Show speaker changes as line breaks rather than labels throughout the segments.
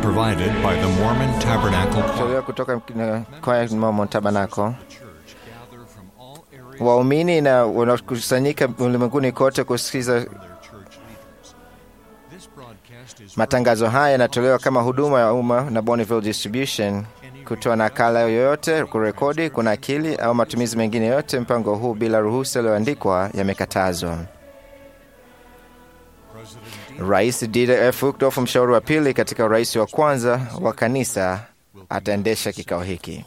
provided by the Mormon Tabernacle
Choir. Kutoka kwaya Mormon Tabernacle. Waumini na wanakusanyika ulimwenguni kote kusikiza matangazo haya yanatolewa kama huduma ya umma na Bonneville Distribution. Kutoa nakala yoyote, kurekodi, kunakili au matumizi mengine yote mpango huu bila ruhusa iliyoandikwa yamekatazwa. Rais Dieter F. Uchtdorf, mshauri wa pili katika urais wa kwanza wa kanisa, ataendesha kikao hiki.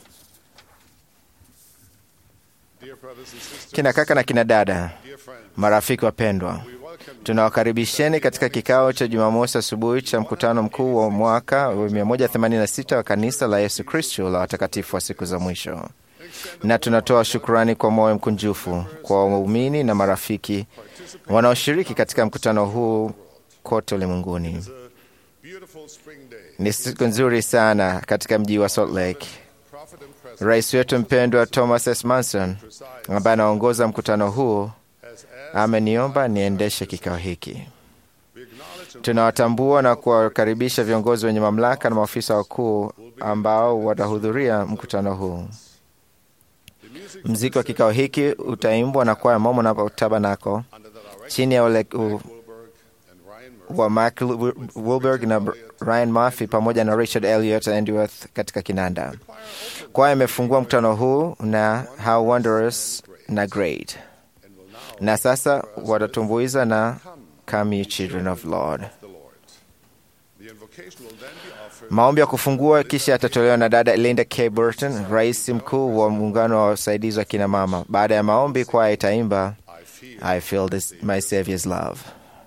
Kina kaka na kina dada, marafiki wapendwa, tunawakaribisheni katika kikao cha Jumamosi asubuhi cha mkutano mkuu wa mwaka 186 wa kanisa la Yesu Kristo la watakatifu wa siku za mwisho. Na tunatoa shukrani kwa moyo mkunjufu kwa waumini na marafiki wanaoshiriki katika mkutano huu kote ulimwenguni. Ni siku nzuri sana katika mji wa Salt Lake. Rais wetu mpendwa Thomas S. Manson, ambaye anaongoza mkutano huu, ameniomba niendeshe kikao hiki. Tunawatambua na kuwakaribisha viongozi wenye mamlaka na maafisa wakuu ambao watahudhuria mkutano huu. Muziki wa kikao hiki utaimbwa na kwaya Mormon Tabernacle chini ya wa Mark Wilberg na Ryan Murphy pamoja na Richard Elliott Andworth katika kinanda. Kwaya imefungua mkutano huu na How Wondrous na Great. Na sasa watatumbuiza na Come Ye Children of Lord. Maombi ya kufungua kisha yatatolewa na dada Linda K. Burton, rais mkuu wa muungano wa wasaidizi wa kina mama. Baada ya maombi, kwaya itaimba I Feel My Savior's Love.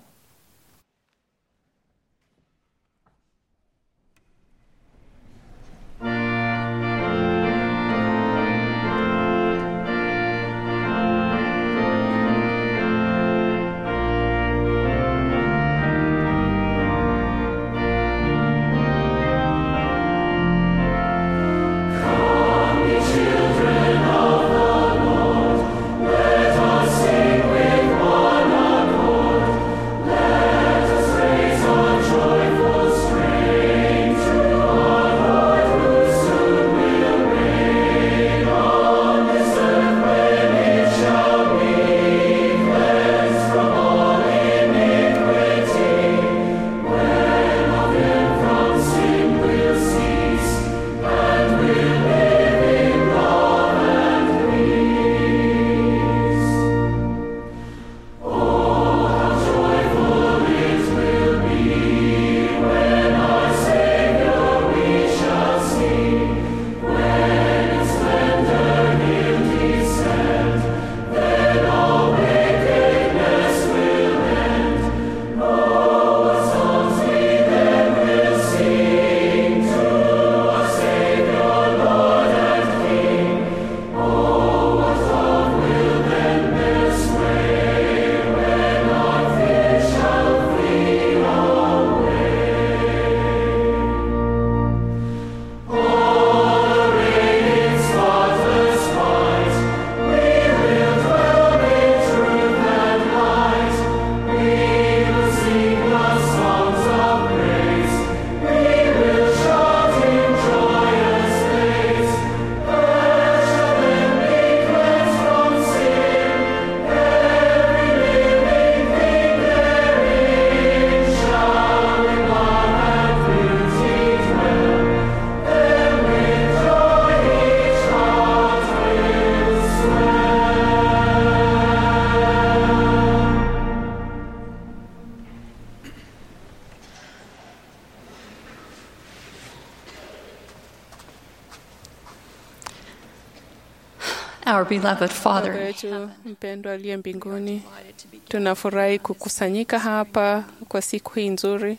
Our beloved Father,
Baba yetu mpendwa aliye mbinguni, tunafurahi kukusanyika hapa kwa siku hii nzuri.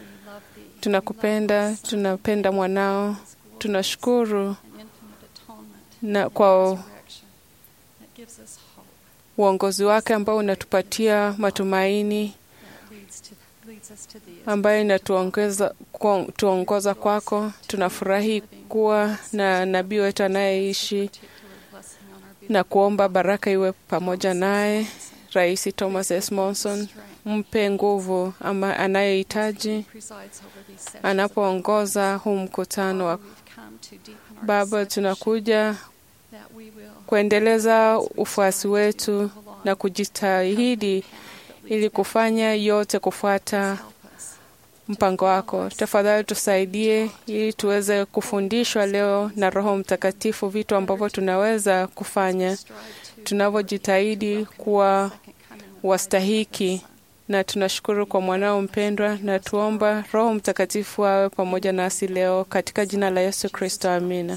Tunakupenda, tunapenda mwanao, tunashukuru na kwa uongozi wake ambao unatupatia matumaini, ambaye inatuongoza kwako. Tunafurahi kuwa na nabii wetu anayeishi na kuomba baraka iwe pamoja naye, Rais Thomas S. Monson, mpe nguvu anayohitaji anapoongoza huu mkutano. Baba, tunakuja kuendeleza ufuasi wetu na kujitahidi ili kufanya yote kufuata mpango wako. Tafadhali tusaidie ili tuweze kufundishwa leo na Roho Mtakatifu vitu ambavyo tunaweza kufanya tunavyojitahidi kuwa wastahiki, na tunashukuru kwa mwanao mpendwa, na tuomba Roho Mtakatifu awe pamoja nasi leo katika jina la Yesu Kristo, amina.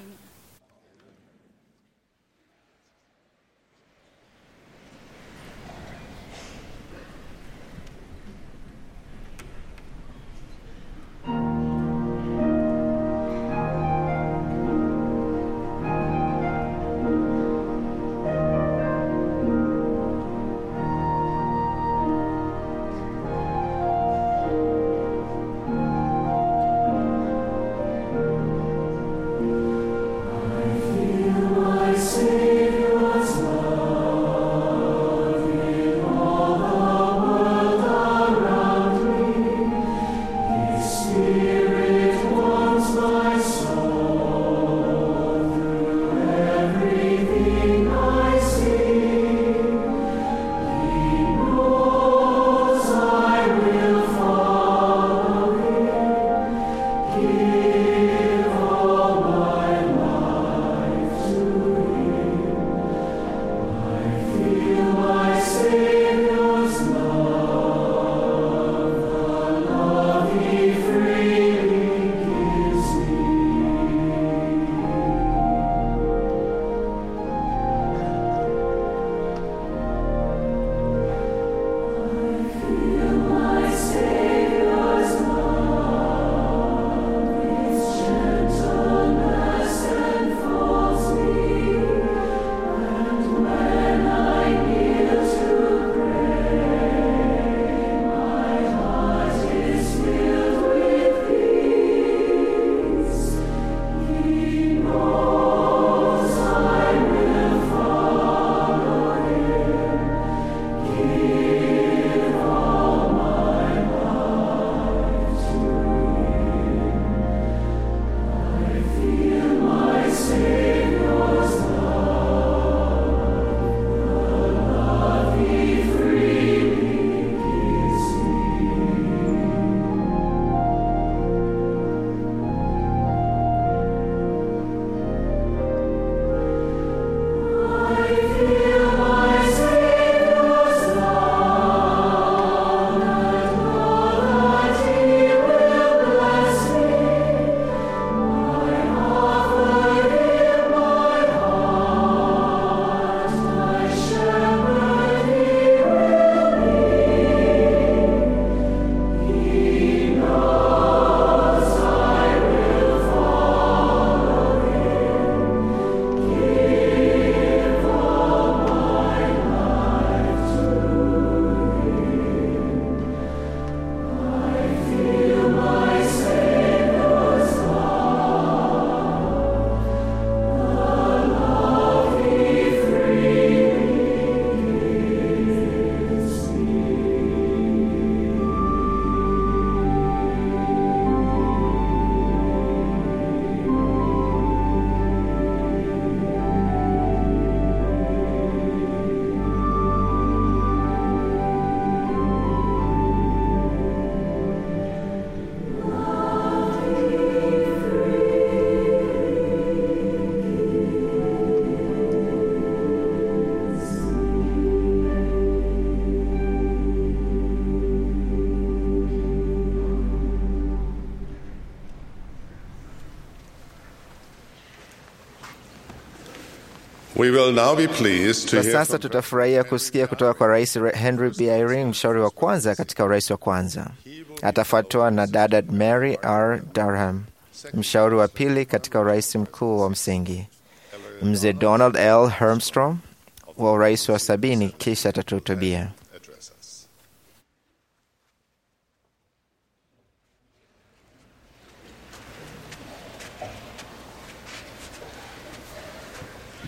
We will now be pleased to
Kwa
hear
sasa
from
tutafurahia kusikia kutoka kwa Rais Henry B. Eyring, mshauri wa kwanza katika urais wa kwanza. Atafuatwa na dada Mary R. Durham, mshauri wa pili katika urais mkuu wa msingi. Mzee Donald L. Hermstrom wa urais wa 70 kisha atatuhutubia.
address us.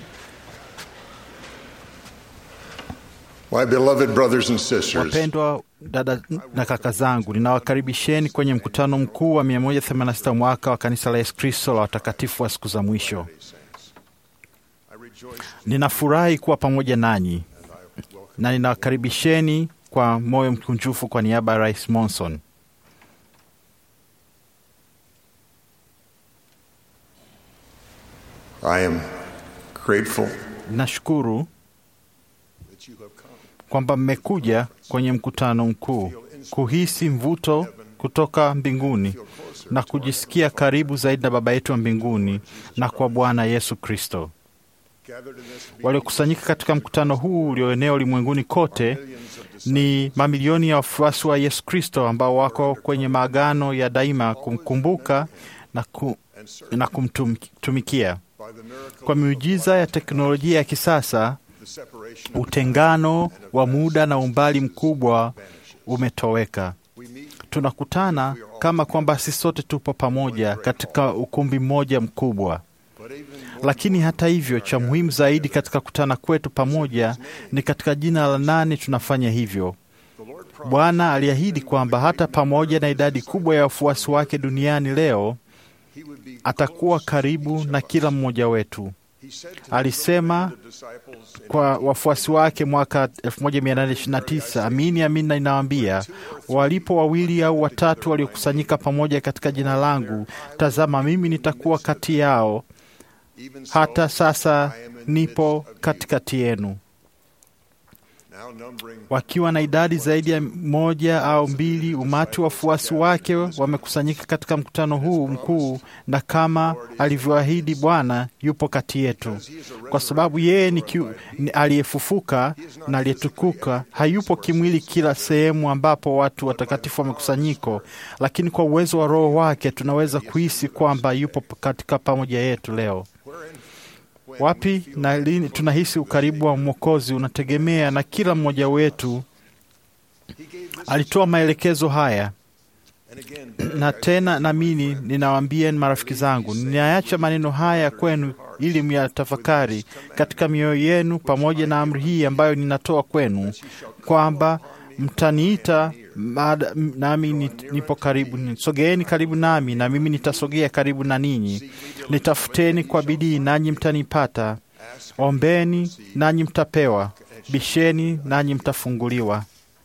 My beloved brothers and sisters,
Wapendwa dada na kaka zangu, ninawakaribisheni kwenye mkutano mkuu wa 186 mwaka wa kanisa la Yesu Kristo la watakatifu wa siku za mwisho. Ninafurahi kuwa pamoja nanyi na ninawakaribisheni kwa moyo mkunjufu kwa niaba ya Rais Monson.
I am grateful
Nashukuru kwamba mmekuja kwenye mkutano mkuu, kuhisi mvuto kutoka mbinguni na kujisikia karibu zaidi na Baba yetu wa mbinguni na kwa Bwana Yesu Kristo. Waliokusanyika katika mkutano huu ulioenea ulimwenguni kote ni mamilioni ya wafuasi wa Yesu Kristo ambao wako kwenye maagano ya daima kumkumbuka na kumtumikia. Kwa miujiza ya teknolojia ya kisasa, utengano wa muda na umbali mkubwa umetoweka. Tunakutana kama kwamba sisi sote tupo pamoja katika ukumbi mmoja mkubwa. Lakini hata hivyo, cha muhimu zaidi katika kutana kwetu pamoja ni katika jina la nani tunafanya hivyo. Bwana aliahidi kwamba hata pamoja na idadi kubwa ya wafuasi wake duniani leo, atakuwa karibu na kila mmoja wetu. Alisema kwa wafuasi wake mwaka 1829, amini amini ninawaambia, walipo wawili au watatu waliokusanyika pamoja katika jina langu, tazama mimi nitakuwa kati yao. Hata sasa nipo katikati yenu. Wakiwa na idadi zaidi ya moja au mbili, umati wa wafuasi wake wamekusanyika katika mkutano huu mkuu, na kama alivyoahidi Bwana yupo kati yetu. Kwa sababu yeye ni aliyefufuka na aliyetukuka, hayupo kimwili kila sehemu ambapo watu watakatifu wamekusanyiko, lakini kwa uwezo wa Roho wake tunaweza kuhisi kwamba yupo katika pamoja yetu leo. Wapi na lini tunahisi ukaribu wa Mwokozi unategemea na kila mmoja wetu. Alitoa maelekezo haya, na tena nami ninawaambia marafiki zangu, ninaacha maneno haya kwenu ili myatafakari katika mioyo yenu, pamoja na amri hii ambayo ninatoa kwenu, kwamba mtaniita nami nipo karibu. Sogeeni karibu nami na mimi nitasogea karibu na ninyi. Nitafuteni kwa bidii nanyi mtanipata. Ombeni nanyi mtapewa. Bisheni nanyi mtafunguliwa.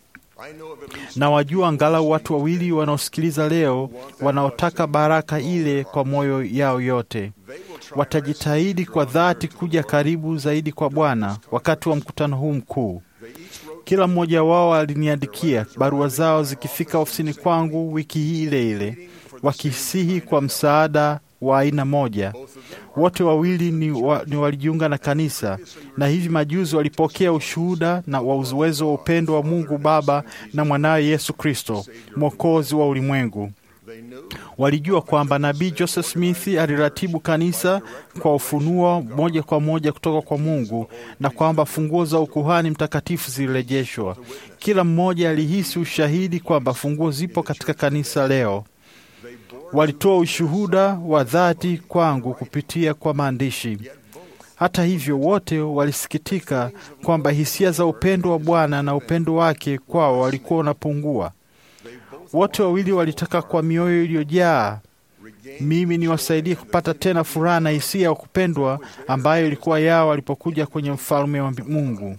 Na wajua angalau watu wawili wanaosikiliza leo wanaotaka baraka ile kwa moyo yao yote. Watajitahidi kwa dhati kuja karibu zaidi kwa Bwana wakati wa mkutano huu mkuu. Kila mmoja wao aliniandikia barua zao zikifika ofisini kwangu wiki hii ile ile, wakisihi kwa msaada wa aina moja. Wote wawili ni walijiunga na kanisa, na hivi majuzi walipokea ushuhuda na wa uwezo wa upendo wa Mungu Baba na mwanawe Yesu Kristo, Mwokozi wa ulimwengu. Walijua kwamba Nabii Joseph Smith aliratibu kanisa kwa ufunuo moja kwa moja kutoka kwa Mungu, na kwamba funguo za ukuhani mtakatifu zilirejeshwa. Kila mmoja alihisi ushahidi kwamba funguo zipo katika kanisa leo. Walitoa ushuhuda wa dhati kwangu kupitia kwa maandishi. Hata hivyo, wote walisikitika kwamba hisia za upendo wa Bwana na upendo wake kwao walikuwa unapungua. Wote wawili walitaka kwa mioyo iliyojaa mimi niwasaidie kupata tena furaha na hisia ya kupendwa ambayo ilikuwa yao walipokuja kwenye ufalme wa Mungu.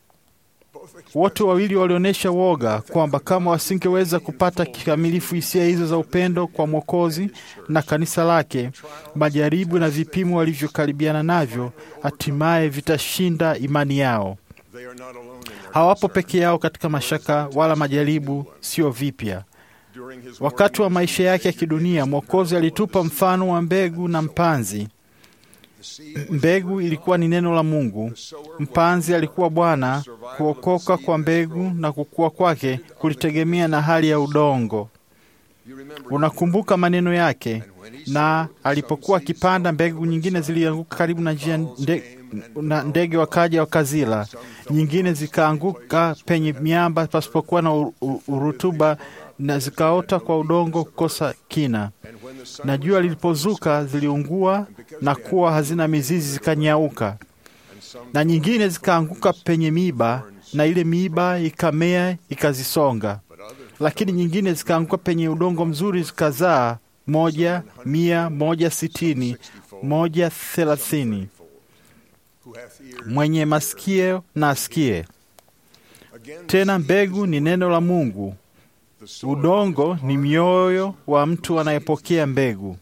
Wote wawili walionyesha woga kwamba kama wasingeweza kupata kikamilifu hisia hizo za upendo kwa Mwokozi na kanisa lake, majaribu na vipimo walivyokaribiana navyo hatimaye vitashinda imani yao. Hawapo peke yao katika mashaka wala majaribu sio vipya. Wakati wa maisha yake ya kidunia, Mwokozi alitupa mfano wa mbegu na mpanzi. Mbegu ilikuwa ni neno la Mungu. Mpanzi alikuwa Bwana. Kuokoka kwa mbegu na kukua kwake kulitegemea na hali ya udongo. Unakumbuka maneno yake, na alipokuwa akipanda, mbegu nyingine zilianguka karibu na njia, na ndege wakaja wakazila. Nyingine zikaanguka penye miamba pasipokuwa na urutuba, na zikaota kwa udongo kukosa kina. Na jua lilipozuka ziliungua na kuwa hazina mizizi, zikanyauka. Na nyingine zikaanguka penye miiba, na ile miiba ikamea ikazisonga. lakini nyingine zikaanguka penye udongo mzuri zikazaa 100, 100, 160, 130. Mwenye masikio na asikie. Tena mbegu ni neno la Mungu. Udongo ni mioyo wa mtu anayepokea mbegu.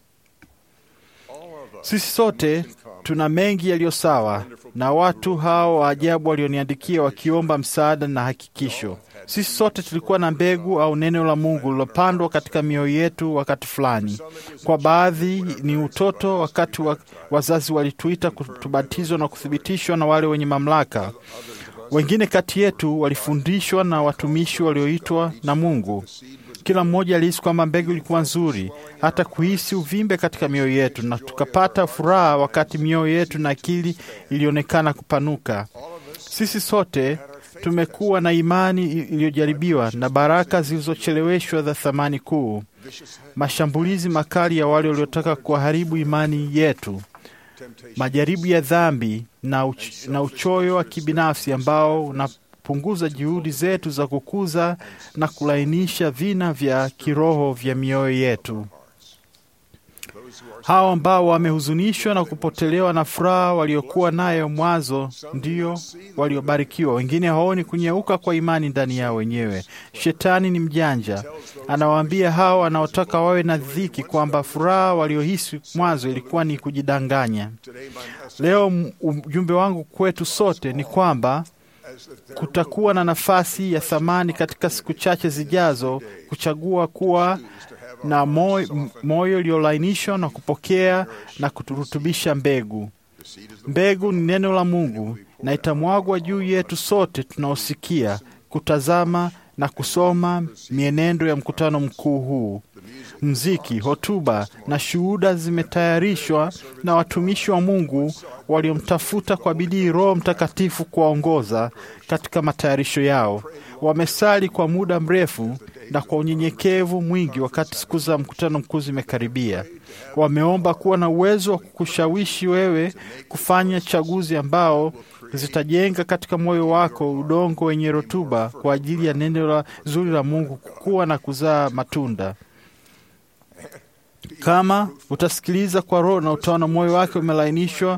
Sisi sote tuna mengi yaliyo sawa na watu hao wa ajabu walioniandikia wakiomba msaada na hakikisho. Sisi sote tulikuwa na mbegu au neno la Mungu lilopandwa katika mioyo yetu wakati fulani. Kwa baadhi ni utoto, wakati wazazi walituita kutubatizwa na kuthibitishwa na wale wenye mamlaka. Wengine kati yetu walifundishwa na watumishi walioitwa na Mungu. Kila mmoja alihisi kwamba mbegu ilikuwa nzuri, hata kuhisi uvimbe katika mioyo yetu, na tukapata furaha wakati mioyo yetu na akili ilionekana kupanuka. Sisi sote tumekuwa na imani iliyojaribiwa na baraka zilizocheleweshwa za thamani kuu, mashambulizi makali ya wale waliotaka kuharibu imani yetu, majaribu ya dhambi na uchoyo wa kibinafsi ambao unapunguza juhudi zetu za kukuza na kulainisha vina vya kiroho vya mioyo yetu. Hao ambao wamehuzunishwa na kupotelewa na furaha waliokuwa nayo mwanzo ndio waliobarikiwa. Wengine haoni kunyauka kwa imani ndani yao wenyewe. Shetani ni mjanja, anawaambia hao wanaotaka wawe na dhiki kwamba furaha waliohisi mwanzo ilikuwa ni kujidanganya. Leo ujumbe wangu kwetu sote ni kwamba kutakuwa na nafasi ya thamani katika siku chache zijazo kuchagua kuwa na moyo uliolainishwa na kupokea na kuturutubisha mbegu. Mbegu ni neno la Mungu na itamwagwa juu yetu sote tunaosikia, kutazama na kusoma mienendo ya mkutano mkuu huu. Mziki, hotuba na shuhuda zimetayarishwa na watumishi wa Mungu waliomtafuta kwa bidii Roho Mtakatifu kuwaongoza katika matayarisho yao. Wamesali kwa muda mrefu na kwa unyenyekevu mwingi wakati siku za mkutano mkuu zimekaribia. Wameomba kuwa na uwezo wa kukushawishi wewe kufanya chaguzi ambao zitajenga katika moyo wako udongo wenye rutuba kwa ajili ya neno zuri la Mungu kukua na kuzaa matunda. Kama utasikiliza kwa Roho na utaona moyo wake umelainishwa,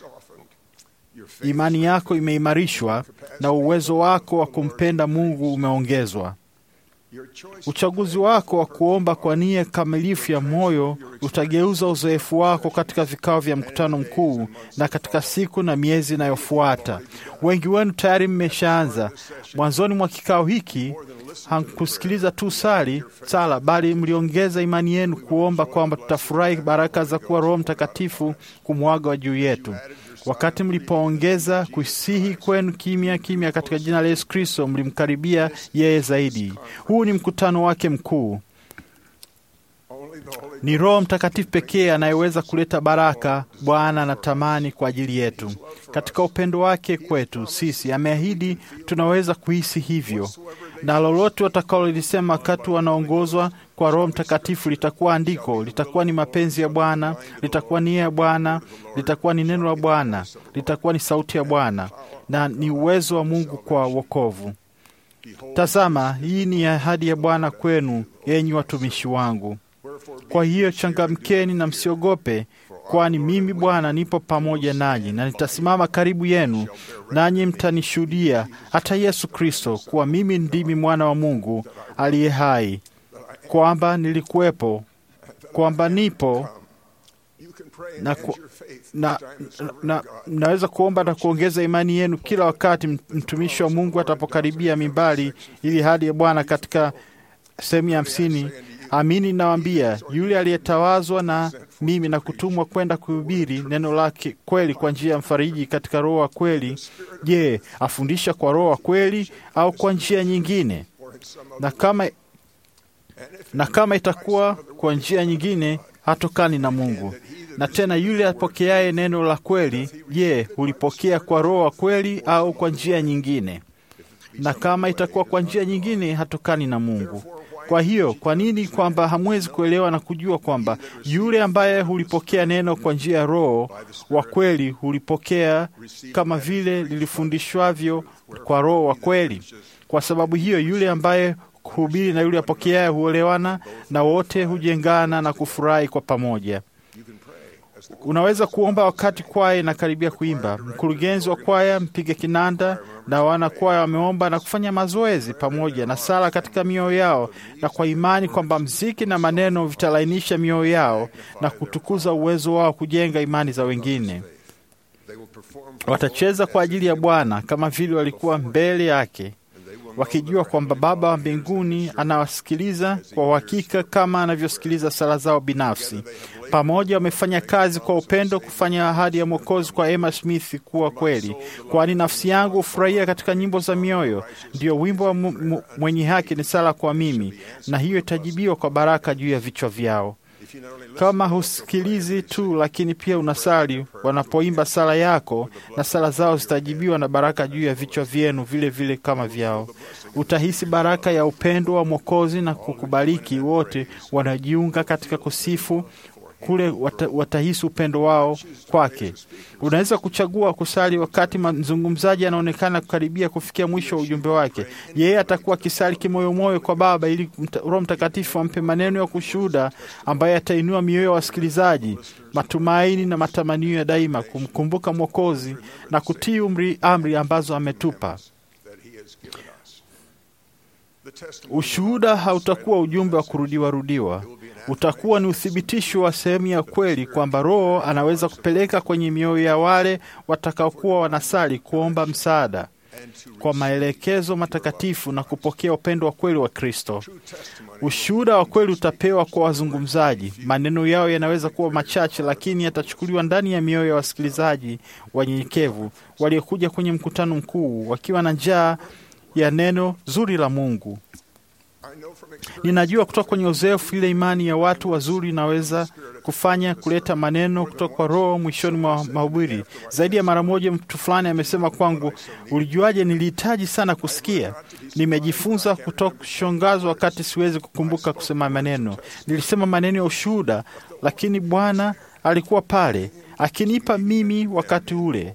imani yako imeimarishwa na uwezo wako wa kumpenda Mungu umeongezwa. Uchaguzi wako wa kuomba kwa nia kamilifu ya moyo utageuza uzoefu wako katika vikao vya mkutano mkuu na katika siku na miezi inayofuata. Wengi wenu tayari mmeshaanza. Mwanzoni mwa kikao hiki hamkusikiliza tu sala, bali mliongeza imani yenu kuomba kwamba tutafurahi baraka za kuwa Roho Mtakatifu kumwaga juu yetu. Wakati mlipoongeza kusihi kwenu kimya kimya katika jina la Yesu Kristo, mlimkaribia yeye zaidi. Huu ni mkutano wake mkuu. Ni Roho Mtakatifu pekee anayeweza kuleta baraka Bwana anatamani kwa ajili yetu. Katika upendo wake kwetu sisi ameahidi tunaweza kuhisi hivyo, na lolote watakalolisema wakati wanaongozwa kwa Roho Mtakatifu litakuwa andiko, litakuwa ni mapenzi ya Bwana, litakuwa nia ya Bwana, litakuwa ni neno la Bwana, litakuwa ni sauti ya Bwana, na ni uwezo wa Mungu kwa wokovu. Tazama, hii ni ahadi ya Bwana kwenu, enyi watumishi wangu. Kwa hiyo changamkeni na msiogope, kwani mimi Bwana nipo pamoja nanyi, na nitasimama karibu yenu, nanyi mtanishuhudia hata Yesu Kristo kuwa mimi ndimi mwana wa Mungu aliye hai, kwamba nilikuwepo, kwamba nipo, naweza kuomba na kuongeza imani yenu kila wakati mtumishi wa Mungu atapokaribia mimbari ili hadi ya Bwana katika sehemu ya 50. Amini nawaambia, yule aliyetawazwa na mimi na kutumwa kwenda kuhubiri neno lake kweli kwa njia ya mfariji katika Roho wa kweli, je, afundisha kwa Roho wa kweli au kwa njia nyingine? Na kama itakuwa kwa njia nyingine, hatokani na Mungu. Na tena yule apokeaye neno la kweli, je, ulipokea kwa Roho wa kweli au kwa njia nyingine? Na kama itakuwa kwa njia nyingine, hatokani na Mungu. Kwa hiyo, kwa nini kwamba hamwezi kuelewa na kujua kwamba yule ambaye hulipokea neno kwa njia ya Roho wa kweli hulipokea kama vile lilifundishwavyo kwa Roho wa kweli? Kwa sababu hiyo, yule ambaye kuhubiri na yule apokeaye huolewana, na wote hujengana na kufurahi kwa pamoja. Unaweza kuomba wakati kwaya inakaribia kuimba. Mkurugenzi wa kwaya, mpiga kinanda na wana kwaya wameomba na kufanya mazoezi pamoja na sala katika mioyo yao, na kwa imani kwamba mziki na maneno vitalainisha mioyo yao na kutukuza uwezo wao kujenga imani za wengine. Watacheza kwa ajili ya Bwana kama vile walikuwa mbele yake, wakijua kwamba Baba wa mbinguni anawasikiliza kwa uhakika kama anavyosikiliza sala zao binafsi. Pamoja wamefanya kazi kwa upendo kufanya ahadi ya Mwokozi kwa Emma Smith kuwa kweli. Kwani nafsi yangu hufurahia katika nyimbo za mioyo, ndio wimbo wa mwenye haki ni sala kwa mimi, na hiyo itajibiwa kwa baraka juu ya vichwa vyao. Kama husikilizi tu lakini pia unasali wanapoimba sala yako, na sala zao zitajibiwa na baraka juu ya vichwa vyenu vile vile kama vyao. Utahisi baraka ya upendo wa Mwokozi na kukubariki wote wanajiunga katika kusifu kule, watahisi upendo wao kwake. Unaweza kuchagua kusali wakati mzungumzaji anaonekana kukaribia kufikia mwisho wa ujumbe wake. Yeye atakuwa kisali kimoyomoyo kwa Baba ili Roho Mtakatifu ampe maneno ya kushuhuda ambaye atainua mioyo ya wasikilizaji, matumaini na matamanio ya daima kumkumbuka Mwokozi na kutii amri ambazo ametupa. Ushuhuda hautakuwa ujumbe wa kurudiwa. Utakuwa ni uthibitisho wa sehemu ya kweli kwamba Roho anaweza kupeleka kwenye mioyo ya wale watakaokuwa wanasali kuomba msaada kwa maelekezo matakatifu na kupokea upendo wa kweli wa Kristo. Ushuhuda wa kweli utapewa kwa wazungumzaji. Maneno yao yanaweza kuwa machache, lakini yatachukuliwa ndani ya mioyo ya wasikilizaji wanyenyekevu waliokuja kwenye mkutano mkuu wakiwa na njaa ya neno zuri la Mungu. Ninajua kutoka kwenye uzoefu ile imani ya watu wazuri inaweza kufanya kuleta maneno kutoka kwa Roho mwishoni mwa mahubiri. Zaidi ya mara moja mtu fulani amesema kwangu, ulijuaje nilihitaji sana kusikia? Nimejifunza kutokushangazwa wakati siwezi kukumbuka kusema maneno. Nilisema maneno ya ushuhuda, lakini Bwana alikuwa pale akinipa mimi wakati ule.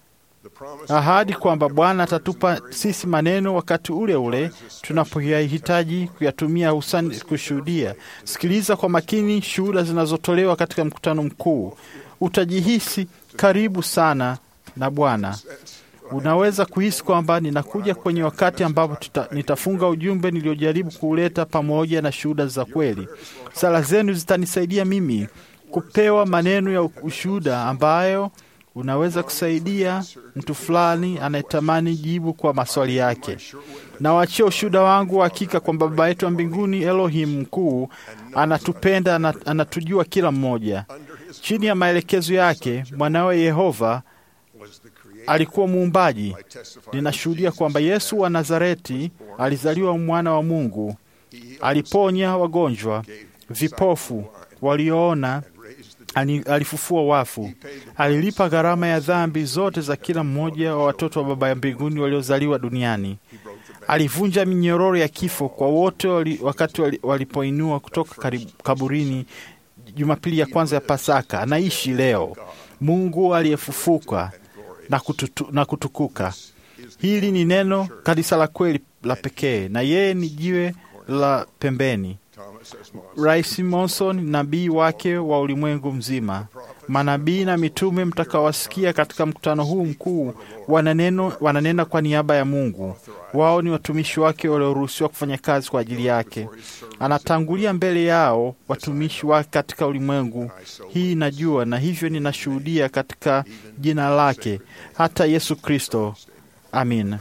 Ahadi kwamba Bwana atatupa sisi maneno wakati ule ule tunapoyahitaji kuyatumia hususan kushuhudia. Sikiliza kwa makini shuhuda zinazotolewa katika mkutano mkuu. Utajihisi karibu sana na Bwana. Unaweza kuhisi kwamba ninakuja kwenye wakati ambapo nitafunga ujumbe niliojaribu kuuleta pamoja na shuhuda za kweli. Sala zenu zitanisaidia mimi kupewa maneno ya ushuhuda ambayo unaweza kusaidia mtu fulani anayetamani jibu kwa maswali yake. Na waachia ushuhuda wangu hakika kwamba Baba yetu wa mbinguni, Elohim mkuu, anatupenda na anatujua kila mmoja. Chini ya maelekezo yake, mwanawe Yehova alikuwa muumbaji. Ninashuhudia kwamba Yesu wa Nazareti alizaliwa mwana wa Mungu. Aliponya wagonjwa, vipofu, walioona, alifufua wafu. Alilipa gharama ya dhambi zote za kila mmoja wa watoto wa Baba ya mbinguni waliozaliwa duniani. Alivunja minyororo ya kifo kwa wote wakati walipoinua kutoka kaburini Jumapili ya kwanza ya Pasaka. Anaishi leo, Mungu aliyefufuka na kutukuka. Hili ni neno kanisa la kweli la pekee, na yeye ni jiwe la pembeni. Rais Monson, nabii wake wa ulimwengu mzima. Manabii na mitume mtakawasikia katika mkutano huu mkuu wananena kwa niaba ya Mungu. Wao ni watumishi wake walioruhusiwa kufanya kazi kwa ajili yake. Anatangulia mbele yao watumishi wake katika ulimwengu hii najua, na hivyo ninashuhudia katika jina lake, hata Yesu Kristo. Amin.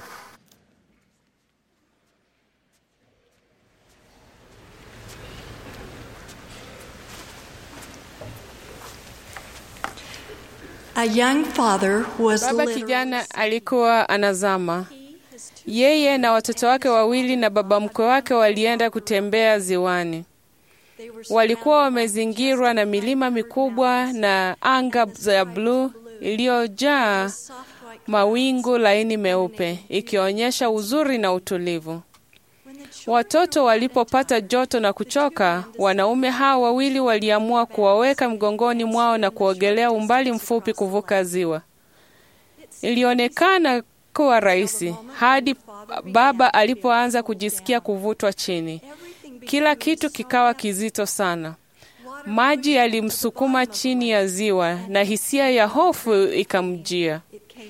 A young father was
Baba kijana alikuwa anazama. Yeye na watoto wake wawili na baba mkwe wake walienda kutembea ziwani. Walikuwa wamezingirwa na milima mikubwa na anga ya bluu iliyojaa mawingu laini meupe, ikionyesha uzuri na utulivu. Watoto walipopata joto na kuchoka, wanaume hao wawili waliamua kuwaweka mgongoni mwao na kuogelea umbali mfupi kuvuka ziwa. Ilionekana kuwa rahisi hadi baba alipoanza kujisikia kuvutwa chini. Kila kitu kikawa kizito sana. Maji yalimsukuma chini ya ziwa na hisia ya hofu ikamjia.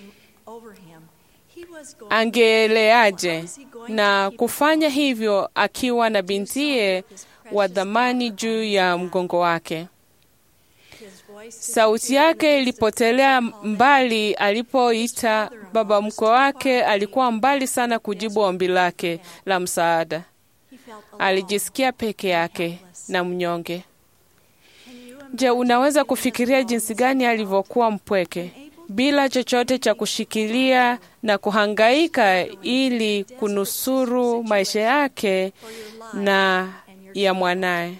Angeeleaje na kufanya hivyo akiwa na bintiye wa dhamani juu ya mgongo wake? Sauti yake ilipotelea mbali alipoita baba mkwe wake. Alikuwa mbali sana kujibu ombi lake la msaada. Alijisikia peke yake na mnyonge. Je, unaweza kufikiria jinsi gani alivyokuwa mpweke, bila chochote cha kushikilia na kuhangaika ili kunusuru maisha yake na ya mwanaye?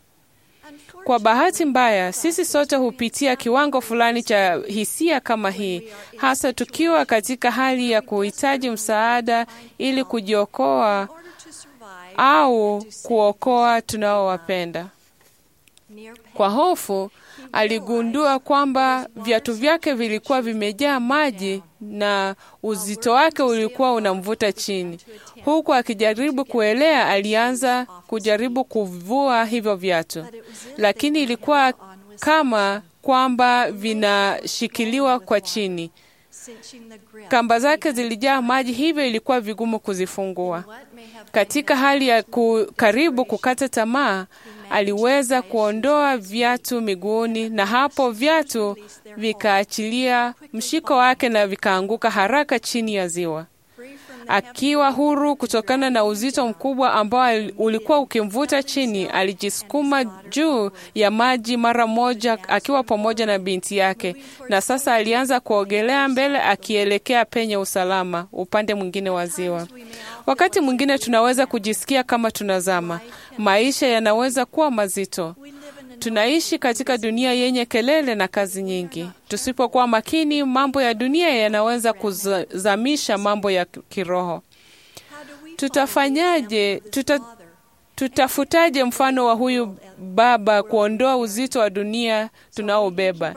Kwa bahati mbaya, sisi sote hupitia kiwango fulani cha hisia kama hii, hasa tukiwa katika hali ya kuhitaji msaada ili kujiokoa au kuokoa tunaowapenda. Kwa hofu, aligundua kwamba viatu vyake vilikuwa vimejaa maji na uzito wake ulikuwa unamvuta chini. Huku akijaribu kuelea, alianza kujaribu kuvua hivyo viatu, lakini ilikuwa kama kwamba vinashikiliwa kwa chini. Kamba zake zilijaa maji, hivyo ilikuwa vigumu kuzifungua. Katika hali ya karibu kukata tamaa, aliweza kuondoa viatu miguuni, na hapo viatu vikaachilia mshiko wake na vikaanguka haraka chini ya ziwa. Akiwa huru kutokana na uzito mkubwa ambao ulikuwa ukimvuta chini, alijisukuma juu ya maji mara moja akiwa pamoja na binti yake, na sasa alianza kuogelea mbele akielekea penye usalama upande mwingine wa ziwa. Wakati mwingine tunaweza kujisikia kama tunazama. Maisha yanaweza kuwa mazito. Tunaishi katika dunia yenye kelele na kazi nyingi. Tusipokuwa makini, mambo ya dunia yanaweza kuzamisha mambo ya kiroho. Tutafanyaje? Tutafutaje mfano wa huyu baba kuondoa uzito wa dunia tunaobeba,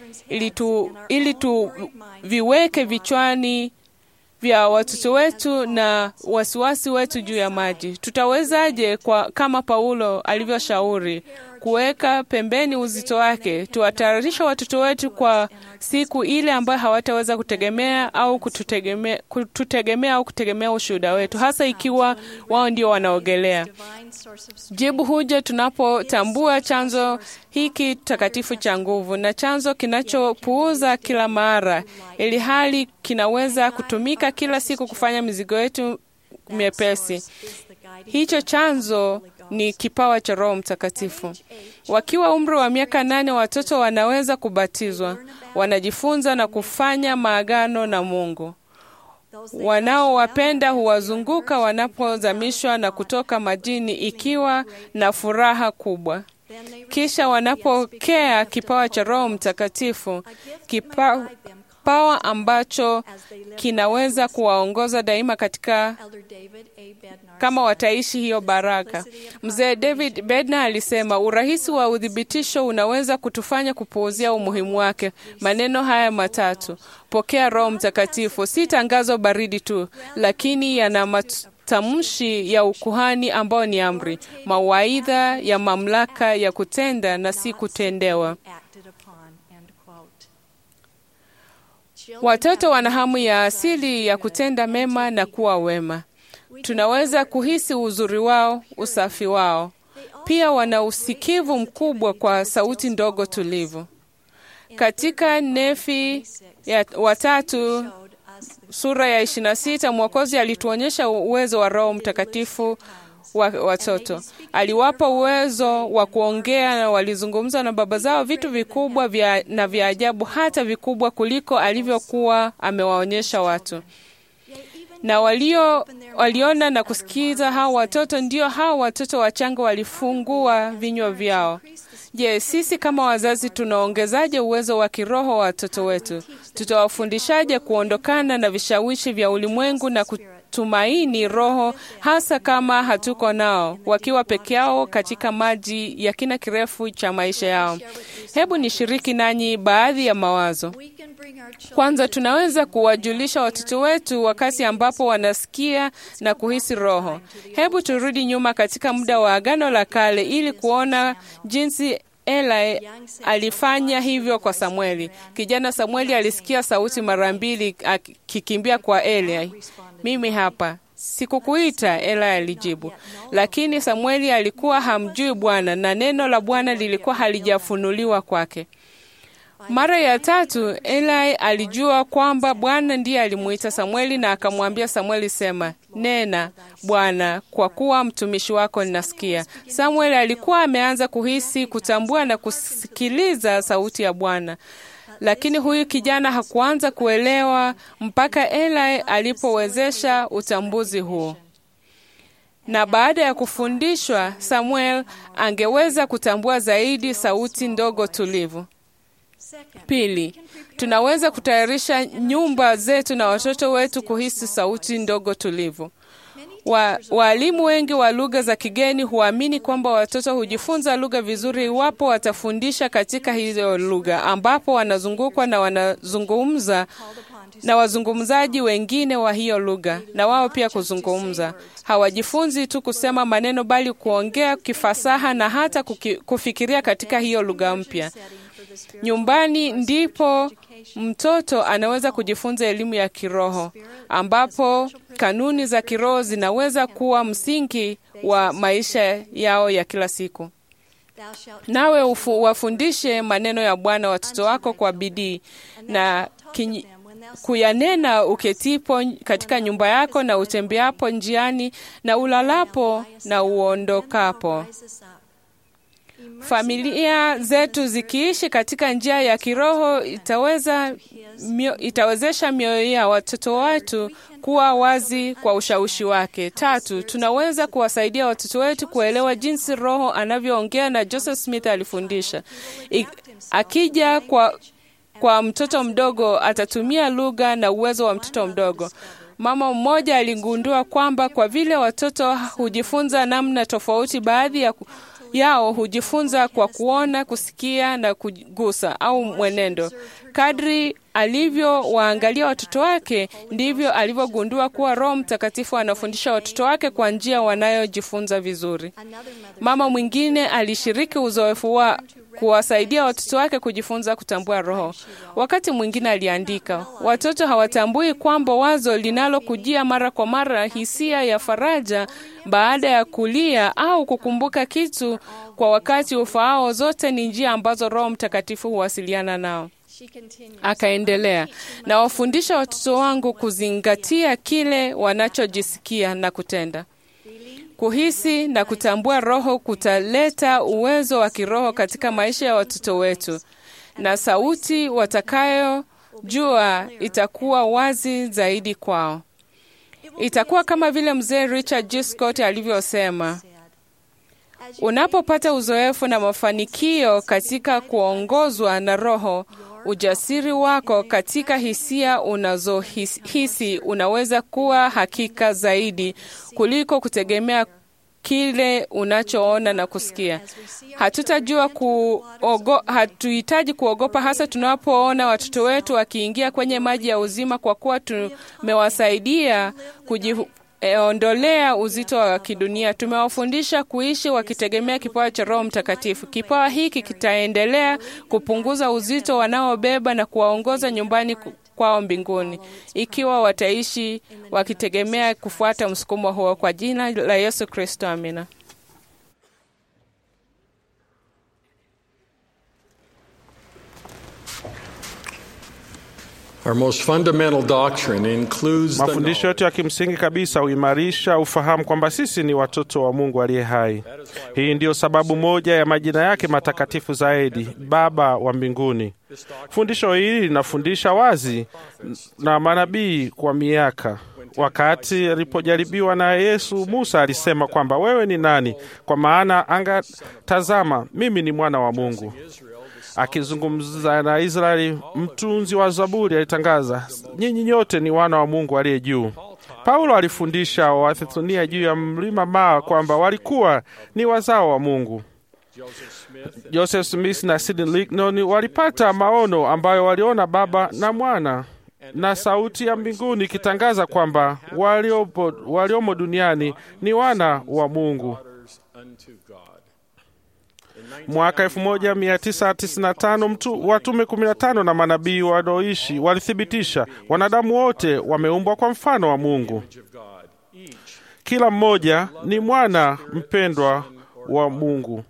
ili tuviweke vichwani vya watoto wetu na wasiwasi wetu juu ya maji? Tutawezaje, kama Paulo alivyoshauri, kuweka pembeni uzito wake, tuwatayarisha watoto wetu kwa siku ile ambayo hawataweza kutegemea au kututegemea au kutegemea ushuhuda wetu, hasa ikiwa wao ndio wanaogelea? Jibu huja tunapotambua chanzo hiki takatifu cha nguvu na chanzo kinachopuuza kila mara, ili hali kinaweza kutumika kila siku kufanya mizigo yetu mepesi. Hicho chanzo ni kipawa cha Roho Mtakatifu. Wakiwa umri wa miaka 8, watoto wanaweza kubatizwa. Wanajifunza na kufanya maagano na Mungu. Wanaowapenda huwazunguka wanapozamishwa na kutoka majini ikiwa na furaha kubwa. Kisha wanapokea kipawa cha Roho Mtakatifu, kipawa ambacho kinaweza kuwaongoza daima katika kama wataishi hiyo baraka. Mzee David Bednar alisema, urahisi wa udhibitisho unaweza kutufanya kupuuzia umuhimu wake. Maneno haya matatu, pokea Roho Mtakatifu, si tangazo baridi tu, lakini yana matamshi ya ukuhani ambao ni amri, mawaidha ya mamlaka ya kutenda na si kutendewa. Watoto wana hamu ya asili ya kutenda mema na kuwa wema. Tunaweza kuhisi uzuri wao, usafi wao. Pia wana usikivu mkubwa kwa sauti ndogo tulivu. Katika Nefi ya 3 sura ya 26, Mwokozi alituonyesha uwezo wa Roho Mtakatifu wa watoto. Aliwapa uwezo wa kuongea na walizungumza na baba zao vitu vikubwa na vya ajabu, hata vikubwa kuliko alivyokuwa amewaonyesha watu. Na waliona na kusikiza hao watoto, ndio hao watoto wachanga walifungua vinywa vyao. Je, sisi kama wazazi tunaongezaje uwezo wa kiroho wa watoto wetu? Tutawafundishaje kuondokana na vishawishi vya ulimwengu na kutumaini Roho, hasa kama hatuko nao, wakiwa peke yao katika maji ya kina kirefu cha maisha yao? Hebu nishiriki nanyi baadhi ya mawazo. Kwanza, tunaweza kuwajulisha watoto wetu wakati ambapo wanasikia na kuhisi Roho. Hebu turudi nyuma katika muda wa Agano la Kale ili kuona jinsi Eli alifanya hivyo kwa Samueli. Kijana Samueli alisikia sauti mara mbili akikimbia kwa Eli. Mimi hapa. Sikukuita, Eli alijibu. Lakini Samueli alikuwa hamjui Bwana na neno la Bwana lilikuwa halijafunuliwa kwake. Mara ya tatu, Eli alijua kwamba Bwana ndiye alimuita Samueli na akamwambia Samueli, sema, nena Bwana, kwa kuwa mtumishi wako ninasikia. Samueli alikuwa ameanza kuhisi, kutambua na kusikiliza sauti ya Bwana. Lakini huyu kijana hakuanza kuelewa mpaka Eli alipowezesha utambuzi huo. Na baada ya kufundishwa, Samuel angeweza kutambua zaidi sauti ndogo tulivu. Pili, tunaweza kutayarisha nyumba zetu na watoto wetu kuhisi sauti ndogo tulivu. Walimu wengi wa lugha za kigeni huamini kwamba watoto hujifunza lugha vizuri iwapo watafundisha katika hizo lugha ambapo wanazungukwa na wanazungumza na wazungumzaji wengine wa hiyo lugha na wao pia kuzungumza. Hawajifunzi tu kusema maneno bali kuongea kifasaha na hata kufikiria katika hiyo lugha mpya. Nyumbani ndipo mtoto anaweza kujifunza elimu ya kiroho ambapo kanuni za kiroho zinaweza kuwa msingi wa maisha yao ya kila siku. Nawe wafundishe maneno ya Bwana watoto wako kwa bidii na kuyanena uketipo katika nyumba yako na utembeapo njiani na ulalapo na uondokapo. Familia zetu zikiishi katika njia ya kiroho itawezesha mioyo ya watoto wetu kuwa wazi kwa ushawishi wake. Tatu, tunaweza kuwasaidia watoto wetu kuelewa jinsi Roho anavyoongea na Joseph Smith alifundisha. Akija kwa mtoto mdogo atatumia lugha na uwezo wa mtoto mdogo. Mama mmoja aligundua kwamba kwa vile watoto hujifunza namna tofauti, baadhi yao hujifunza kwa kuona, kusikia na kugusa au mwenendo. Kadri alivyowaangalia watoto wake, ndivyo alivyogundua kuwa Roho Mtakatifu anafundisha watoto wake kwa njia wanayojifunza vizuri. Mama mwingine alishiriki uzoefu wa kuwasaidia watoto wake kujifunza kutambua Roho. Wakati mwingine aliandika, watoto hawatambui kwamba wazo linalokujia mara kwa mara, hisia ya faraja baada ya kulia au kukumbuka kitu kwa wakati ufaao, zote ni njia ambazo Roho Mtakatifu huwasiliana nao. Akaendelea, na wafundisha watoto wangu kuzingatia kile wanachojisikia na kutenda. Kuhisi na kutambua Roho kutaleta uwezo wa kiroho katika maisha ya watoto wetu, na sauti watakayojua itakuwa wazi zaidi kwao. Itakuwa kama vile mzee Richard G. Scott alivyosema, unapopata uzoefu na mafanikio katika kuongozwa na Roho, ujasiri wako katika hisia unazohisi unaweza kuwa hakika zaidi kuliko kutegemea kile unachoona na kusikia. Hatuhitaji kuogopa hasa tunapoona watoto wetu wakiingia kwenye maji ya uzima, kwa kuwa tumewasaidia ondolea uzito wa kidunia. Tumewafundisha kuishi wakitegemea kipawa cha Roho Mtakatifu. Kipawa hiki kitaendelea kupunguza uzito wanaobeba na kuwaongoza nyumbani kwao mbinguni, ikiwa wataishi wakitegemea kufuata msukumo huo. Kwa jina la Yesu Kristo, amina.
Our most fundamental doctrine includes
mafundisho yetu ya kimsingi kabisa huimarisha ufahamu kwamba sisi ni watoto wa Mungu aliye hai. Hii ndiyo sababu moja ya majina yake matakatifu zaidi, Baba wa mbinguni. Fundisho hili linafundisha wazi na manabii kwa miaka. Wakati alipojaribiwa na Yesu, Musa alisema kwamba wewe ni nani? Kwa maana tazama, mimi ni mwana wa Mungu. Akizungumza na Israeli, mtunzi wa Zaburi alitangaza, nyinyi nyote ni wana wa Mungu aliye juu. Paulo alifundisha Wathesalonia juu ya mlima Maa kwamba walikuwa ni wazao wa Mungu. Joseph Smith na Sidney Lignon walipata maono ambayo waliona Baba na Mwana na sauti ya mbinguni ikitangaza kwamba waliomo duniani ni wana wa Mungu. Mwaka 1995 watume 15 na manabii walioishi walithibitisha wanadamu wote wameumbwa kwa mfano wa Mungu. Kila mmoja ni mwana mpendwa wa Mungu.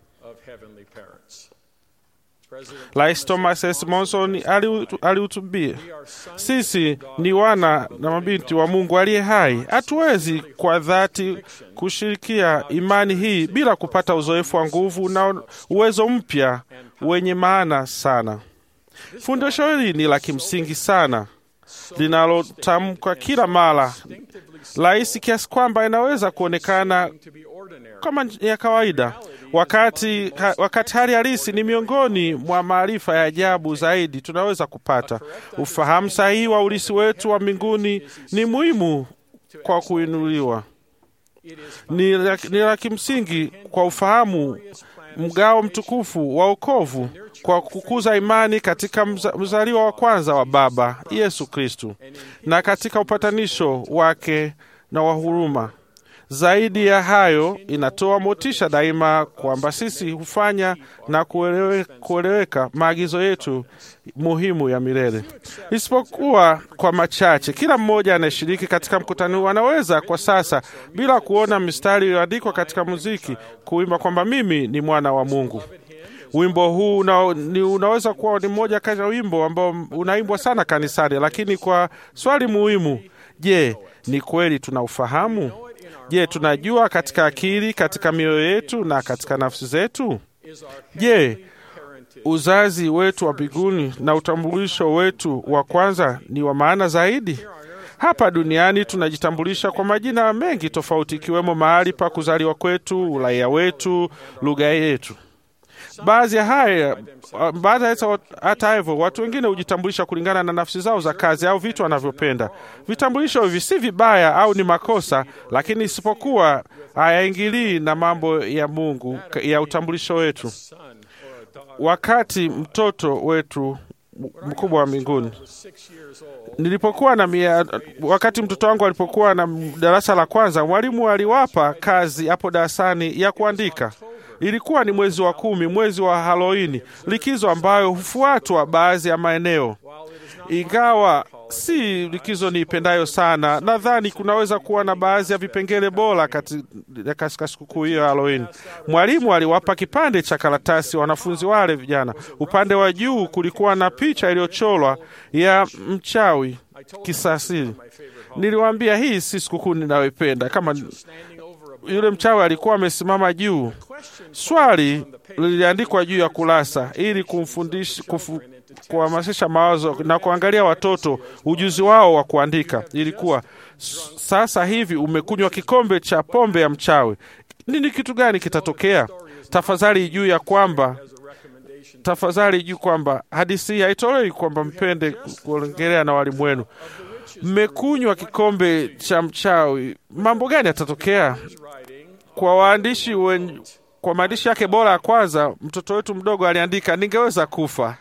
Rais Thomas S. Monson alihutubia, sisi ni wana na mabinti wa Mungu aliye hai. Hatuwezi kwa dhati kushirikia imani hii bila kupata uzoefu wa nguvu na uwezo mpya wenye maana sana. Fundisho hili ni la kimsingi sana, linalotamkwa kila mara, rahisi kiasi kwamba inaweza kuonekana kama ya kawaida, wakati hali halisi ni miongoni mwa maarifa ya ajabu zaidi tunaweza kupata. Ufahamu sahihi wa urithi wetu wa mbinguni ni muhimu kwa kuinuliwa. Ni la kimsingi kwa ufahamu mgao mtukufu wa wokovu, kwa kukuza imani katika mzaliwa wa kwanza wa Baba, Yesu Kristo, na katika upatanisho wake na wa huruma. Zaidi ya hayo, inatoa motisha daima kwamba sisi hufanya na kueleweka maagizo yetu muhimu ya milele. Isipokuwa kwa machache, kila mmoja anayeshiriki katika mkutano huu anaweza kwa sasa, bila kuona mistari iliyoandikwa katika muziki, kuimba kwamba mimi ni mwana wa Mungu. Wimbo huu unaweza kuwa ni mmoja kati ya wimbo ambao unaimbwa sana kanisani, lakini kwa swali muhimu, je, ni kweli tunaufahamu? Je, tunajua katika akili, katika mioyo yetu na katika nafsi zetu? Je, uzazi wetu wa mbinguni na utambulisho wetu wa kwanza ni wa maana zaidi? Hapa duniani tunajitambulisha kwa majina mengi tofauti, ikiwemo mahali pa kuzaliwa kwetu, uraia wetu, lugha yetu. Baadhi ya hata hivyo, watu wengine hujitambulisha kulingana na nafsi zao za kazi au vitu wanavyopenda. Vitambulisho hivi si vibaya au ni makosa, lakini isipokuwa hayaingilii na mambo ya Mungu ya utambulisho wetu. Wakati mtoto wetu mkubwa wa mbinguni, wakati mtoto wangu alipokuwa na darasa la kwanza, mwalimu aliwapa kazi hapo darasani ya kuandika. Ilikuwa ni mwezi wa 10, mwezi wa Halloween, likizo ambayo hufuatwa baadhi ya maeneo. Ingawa si likizo niipendayo sana, nadhani kunaweza kuwa na baadhi ya vipengele bora katika sikukuu hiyo ya Halloween. Mwalimu aliwapa kipande cha karatasi wanafunzi wale vijana. Upande wa juu kulikuwa na picha iliyochorwa ya mchawi kisasili. Niliwaambia hii si sikukuu ninayoipenda. Kama yule mchawi alikuwa amesimama juu. Swali liliandikwa juu ya kurasa ili kuhamasisha mawazo na kuangalia watoto ujuzi wao wa kuandika. Ilikuwa, sasa hivi umekunywa kikombe cha pombe ya mchawi. Nini kitu gani kitatokea? Tafadhali juu kwamba hadithi haitolewi kwamba mpende kuongelea na walimu wenu. Mmekunywa kikombe cha mchawi. Mambo gani yatatokea? Kwa maandishi yake bora ya kwanza, mtoto wetu mdogo aliandika, ningeweza kufa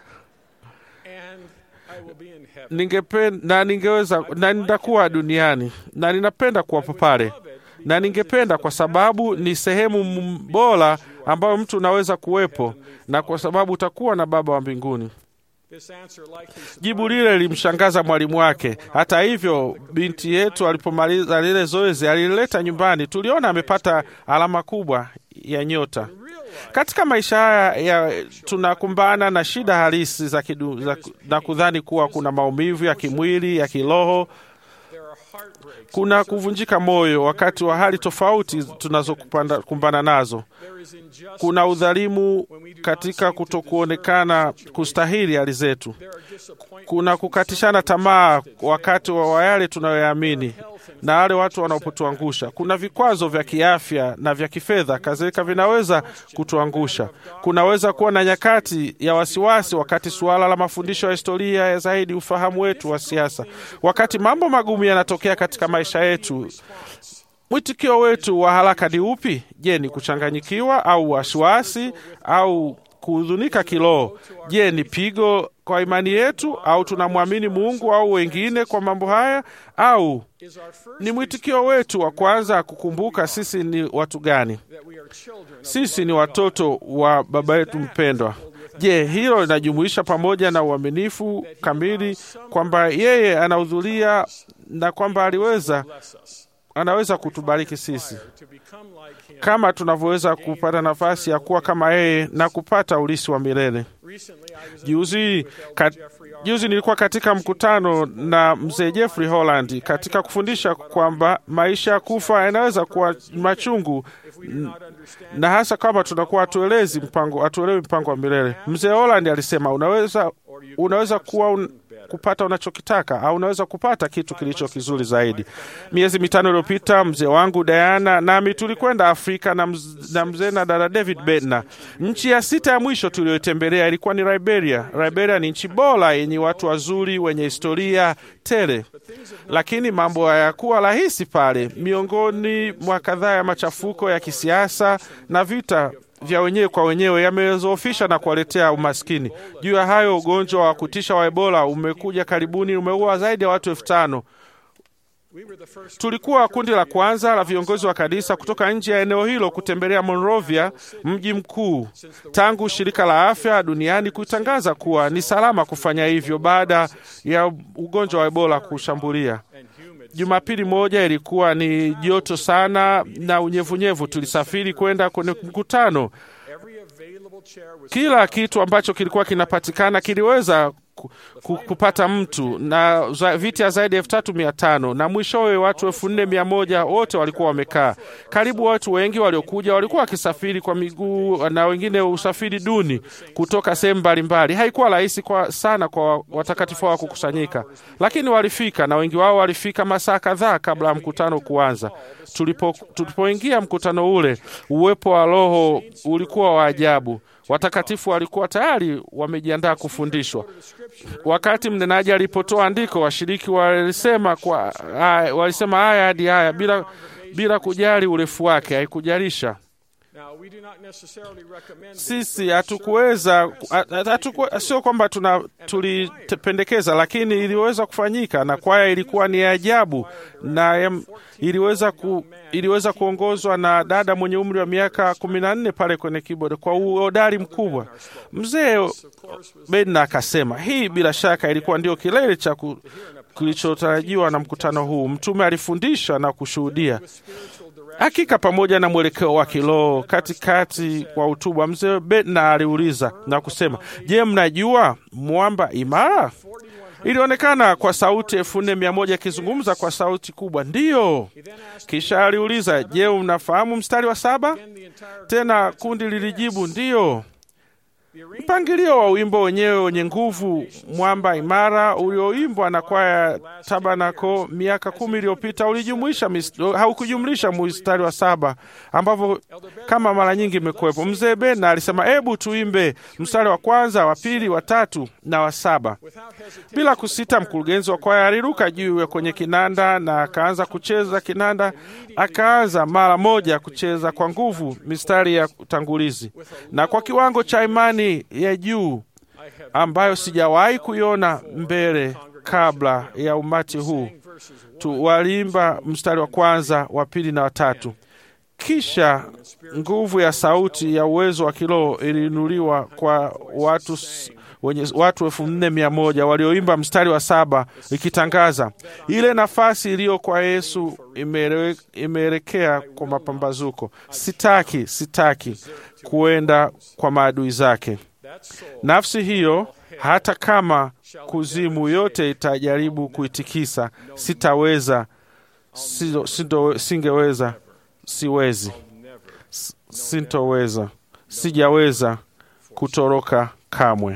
na nitakuwa duniani na ninapenda kuwapo pale, na ningependa kwa sababu ni sehemu bora ambayo mtu unaweza kuwepo, na kwa sababu utakuwa na Baba wa mbinguni. Jibu lile lilimshangaza mwalimu wake. Hata hivyo, binti yetu alipomaliza lile zoezi alileta nyumbani. Tuliona amepata alama kubwa ya nyota. Katika maisha haya tunakumbana na shida halisi na kudhani kuwa kuna maumivu ya kimwili, ya kiroho. Kuna kuvunjika moyo wakati wa hali tofauti tunazokumbana nazo. Kuna udhalimu katika kutokuonekana kustahili hali zetu. Kuna kukatishana tamaa wakati wa yale tunayoyaamini na wale watu wanaopotuangusha. Kuna vikwazo vya kiafya na vya kifedha kadhalika vinaweza kutuangusha. Kunaweza kuwa na nyakati ya wasiwasi wakati suala la mafundisho ya historia ya zaidi ufahamu wetu wa siasa. Wakati mambo magumu yanatokea katika maisha yetu, Mwitikio wetu wa haraka ni upi? Je, ni kuchanganyikiwa au wasiwasi au kuhuzunika kiroho? Je, ni pigo kwa imani yetu, au tunamwamini Mungu au wengine kwa mambo haya? Au ni mwitikio wetu wa kwanza kukumbuka sisi ni watu gani? Sisi ni watoto wa Baba yetu mpendwa. Je, hilo linajumuisha pamoja na uaminifu kamili kwamba yeye anahudhuria na kwamba anaweza kutubariki sisi kama tunavyoweza kupata nafasi ya kuwa kama yeye na kupata urithi wa milele. Juzi nilikuwa katika mkutano na mzee Jeffrey Holland katika kufundisha kwamba maisha ya kufa yanaweza kuwa machungu, na hasa kama tunakuwa hatuelewi mpango wa milele. Mzee Holland alisema unaweza kupata unachokitaka au unaweza kupata kitu kilicho kizuri zaidi. Miezi 5 iliyopita mzee wangu Diana nami tulikwenda Afrika na mzee na dada David Bednar. Nchi ya 6 ya mwisho tuliyotembelea ilikuwa ni Liberia. Liberia ni nchi bora yenye watu wazuri wenye historia tele, lakini mambo hayakuwa rahisi pale. Miongoni mwa kadhaa ya machafuko ya kisiasa na vita vya wenyewe kwa wenyewe yamezoofisha na kuwaletea umaskini. Juu ya hayo, ugonjwa wa kutisha wa Ebola umekuja karibuni, umeua zaidi ya watu 5,000. Tulikuwa kundi la kwanza la viongozi wa kanisa kutoka nje ya eneo hilo kutembelea Monrovia, mji mkuu, tangu shirika la afya duniani kutangaza kuwa ni salama kufanya hivyo baada ya ugonjwa wa Ebola kushambulia. Jumapili moja ilikuwa ni joto sana na unyevunyevu. Tulisafiri kwenda kwenye mkutano. Kila kitu ambacho kilikuwa kinapatikana kiliweza kupata mtu, na viti zaidi ya 3,500, na mwishowe watu 4,100 wote walikuwa wamekaa. Karibu watu wengi waliokuja walikuwa wakisafiri kwa miguu na wengine usafiri duni kutoka sehemu mbalimbali. Haikuwa rahisi sana kwa watakatifu wao kukusanyika, lakini walifika, na wengi wao walifika masaa kadhaa kabla ya mkutano kuanza. Tulipoingia mkutano ule, uwepo wa Roho ulikuwa wa ajabu. Watakatifu walikuwa tayari wamejiandaa kufundishwa. Wakati mnenaji alipotoa andiko, washiriki walisema haya hadi haya bila kujali urefu wake, haikujalisha. Sisi sio kwamba tulipendekeza, lakini iliweza kufanyika, na kwaya ilikuwa ni ajabu, na iliweza kuongozwa na dada mwenye umri wa miaka 14 pale kwenye keyboard kwa uhodari mkubwa. Mzee Bednar akasema, hii bila shaka ilikuwa ndio kilele cha kilichotarajiwa na mkutano huu. Mtume alifundisha na kushuhudia. Hakika pamoja na mwelekeo wa kiroho katikati kwa hotuba, mzee Bednar aliuliza na kusema, je, mnajua mwamba imara? Ilionekana kwa sauti 4,100 akizungumza kwa sauti kubwa, ndiyo. Kisha aliuliza, je, unafahamu mstari wa 7? Tena kundi lilijibu, ndiyo. Mpangilio wa wimbo wenyewe wenye nguvu, mwamba imara, ulioimbwa na kwaya Tabernacle miaka 10 iliyopita haukujumlisha mstari wa 7 ambavyo kama mara nyingi imekuwepo. Mzee Bednar alisema, hebu tuimbe mstari wa 1, wa 2, wa 3 na wa 7. Bila kusita, mkurugenzi wa kwaya aliruka juu ya kwenye kinanda na akaanza kucheza kinanda. Akaanza mara moja kucheza kwa nguvu mistari ya utangulizi na kwa kiwango cha imani ya juu ambayo sijawahi kuiona mbele kabla ya umati huu. Waliimba mstari wa 1, wa 2 na wa 3. Kisha nguvu ya sauti ya uwezo wa kiroho iliinuliwa kwa watu 4,100 walioimba mstari wa 7 ikitangaza, ile nafasi iliyo kwa Yesu imeelekea kwa mapambazuko. Sitaki kuenda kwa maadui zake. Nafsi hiyo, hata kama kuzimu yote itajaribu kuitikisa, sijaweza kutoroka kamwe.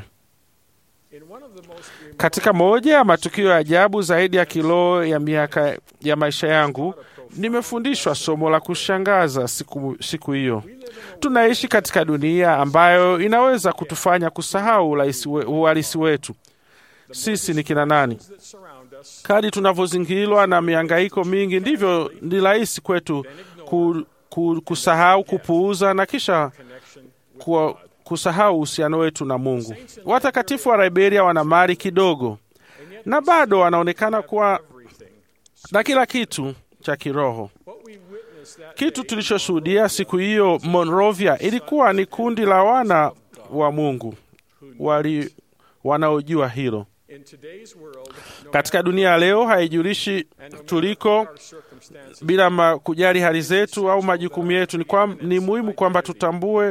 Katika moja ya matukio ya ajabu zaidi ya kiroho ya miaka ya maisha yangu, nimefundishwa somo la kushangaza siku hiyo. Tunaishi katika dunia ambayo inaweza kutufanya kusahau uhalisi wetu. Sisi ni kina nani? Kadri tunavyozingirwa na mihangaiko mingi, ndivyo ni rahisi kwetu kusahau, kupuuza na kisha kusahau uhusiano wetu na Mungu. Watakatifu wa Liberia wana mali kidogo na bado wanaonekana kuwa na kila kitu cha kiroho. Kitu tulichoshuhudia siku hiyo Monrovia ilikuwa ni kundi la wana wa Mungu wanaojua hilo. Katika dunia ya leo haijulishi tuliko bila kujali hali zetu au majukumu yetu. Ni muhimu kwamba tutambue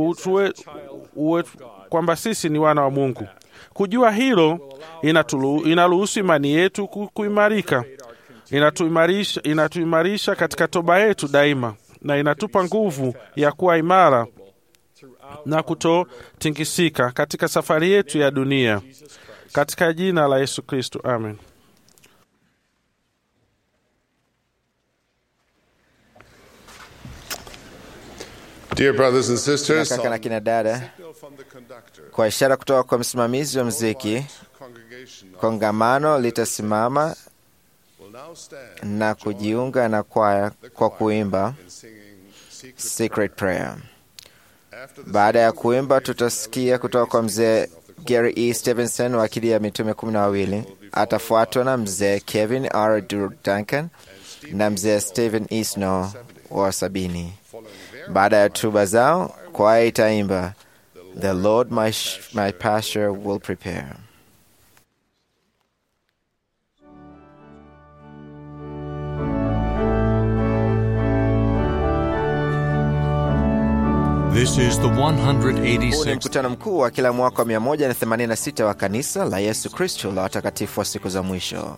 kwamba sisi ni wana wa Mungu. Kujua hilo inaruhusu imani yetu kuimarika. Inatuimarisha katika toba yetu daima, na inatupa nguvu ya kuwa imara na kutotingisika katika safari yetu ya dunia. Katika jina la Yesu Kristo, amen.
Dear brothers and sisters,
kaka na kina dada, kwa ishara kutoka kwa msimamizi wa muziki, kongamano litasimama na kujiunga na kwaya kwa kuimba Secret Prayer. Baada ya kuimba, tutasikia kutoka kwa mzee Gary E. Stevenson wa akili ya mitume 12. Atafuatwa na mzee Kevin R. Duncan na mzee Stephen E. Snow wa 70. Baada ya tuba zao, kwaya itaimba The Lord my pasture will prepare.
This is the
Huu ni
186th
mkutano mkuu wa kila mwaka wa 186 wa kanisa la Yesu Kristo la watakatifu wa siku za mwisho.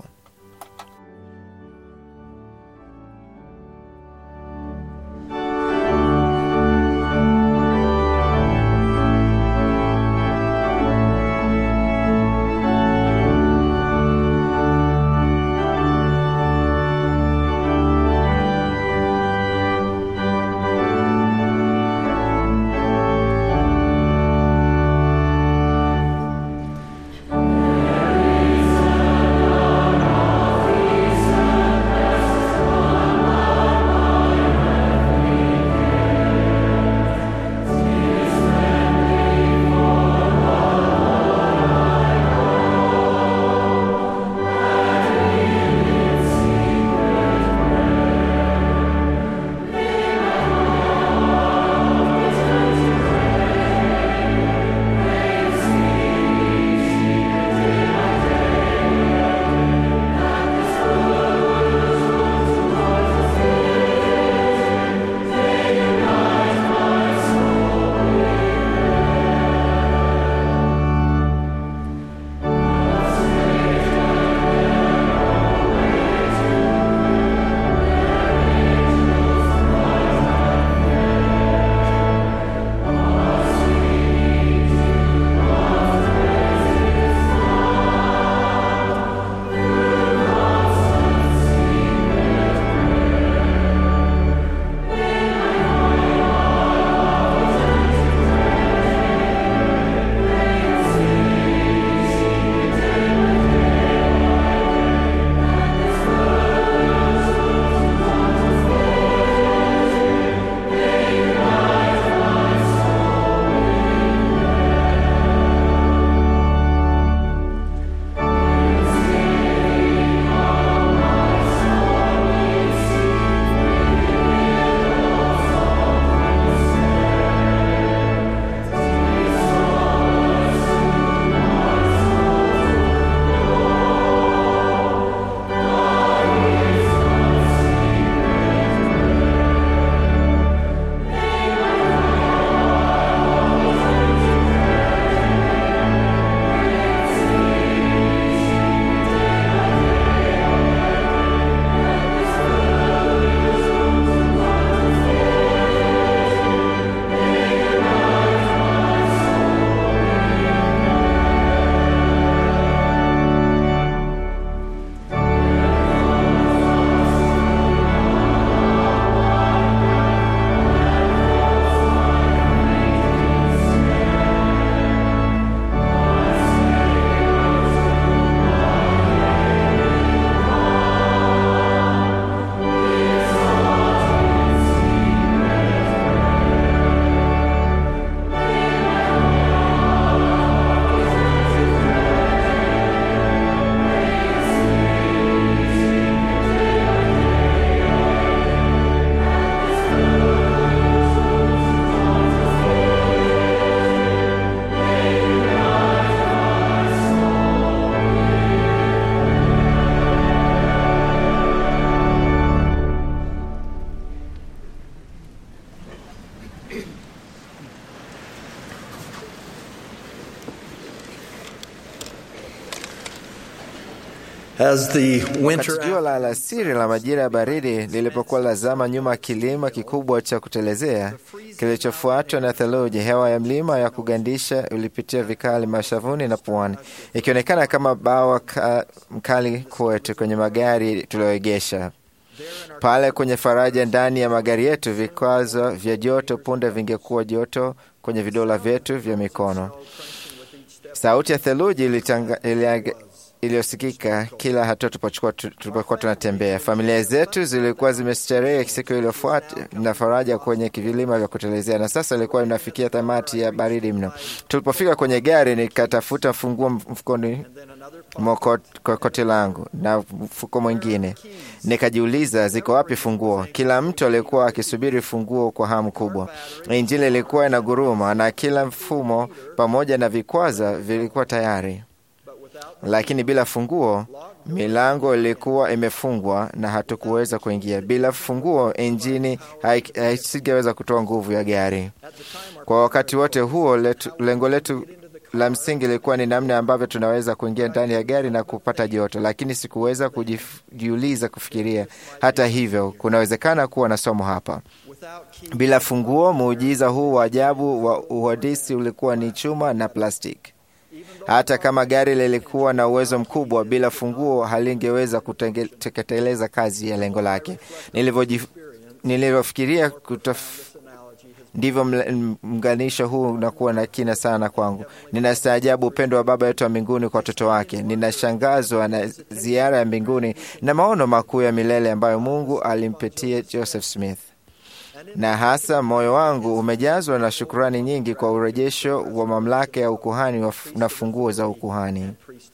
As the winter
Wakati jua la alasiri la majira ya baridi lilipokuwa lazama nyuma kilima kikubwa cha kutelezea kilichofuatwa na theluji, hewa ya mlima ya kugandisha ulipitia vikali mashavuni na puani, ikionekana kama bawa mkali kwetu kwenye magari tulioegesha pale kwenye faraja ndani ya magari yetu. Vikwazo vya joto punde vingekuwa joto kwenye vidola vyetu vya mikono. Sauti ya theluji iliyosikika kila hatua tulipokuwa tunatembea. Familia zetu zilikuwa zimestarehe siku iliyofuata na faraja kwenye vilima vya kutelezea, na sasa ilikuwa inafikia tamati ya baridi mno. Tulipofika kwenye gari, nikatafuta funguo mfukoni mwa koti langu na mfuko mwingine. Nikajiuliza, ziko wapi funguo? Kila mtu alikuwa akisubiri funguo kwa hamu kubwa. Injili ilikuwa inaguruma na kila mfumo pamoja na vikwaza vilikuwa tayari. Lakini bila funguo, milango ilikuwa imefungwa na hatukuweza kuingia. Bila funguo, injini haisingeweza kutoa nguvu ya gari. Kwa wakati wote huo, lengo letu la msingi ilikuwa ni namna ambavyo tunaweza kuingia ndani ya gari na kupata joto, lakini sikuweza kujiuliza kufikiria. Hata hivyo, kunawezekana kuwa na somo hapa. Bila funguo, muujiza huu wa ajabu wa uhandisi ulikuwa ni chuma na plastiki. Hata kama gari lilikuwa na uwezo mkubwa, bila funguo halingeweza kutekeleza kazi ya lengo lake. Nilivyofikiria ndivyo mnganisho huu unakuwa na kina sana kwangu. Ninastaajabu upendo wa Baba yetu wa mbinguni kwa watoto wake. Ninashangazwa na ziara ya mbinguni na maono makuu ya milele ambayo Mungu alimpitia Joseph Smith. Na hasa moyo wangu umejazwa na shukrani nyingi kwa urejesho wa mamlaka ya ukuhani na funguo za ukuhani.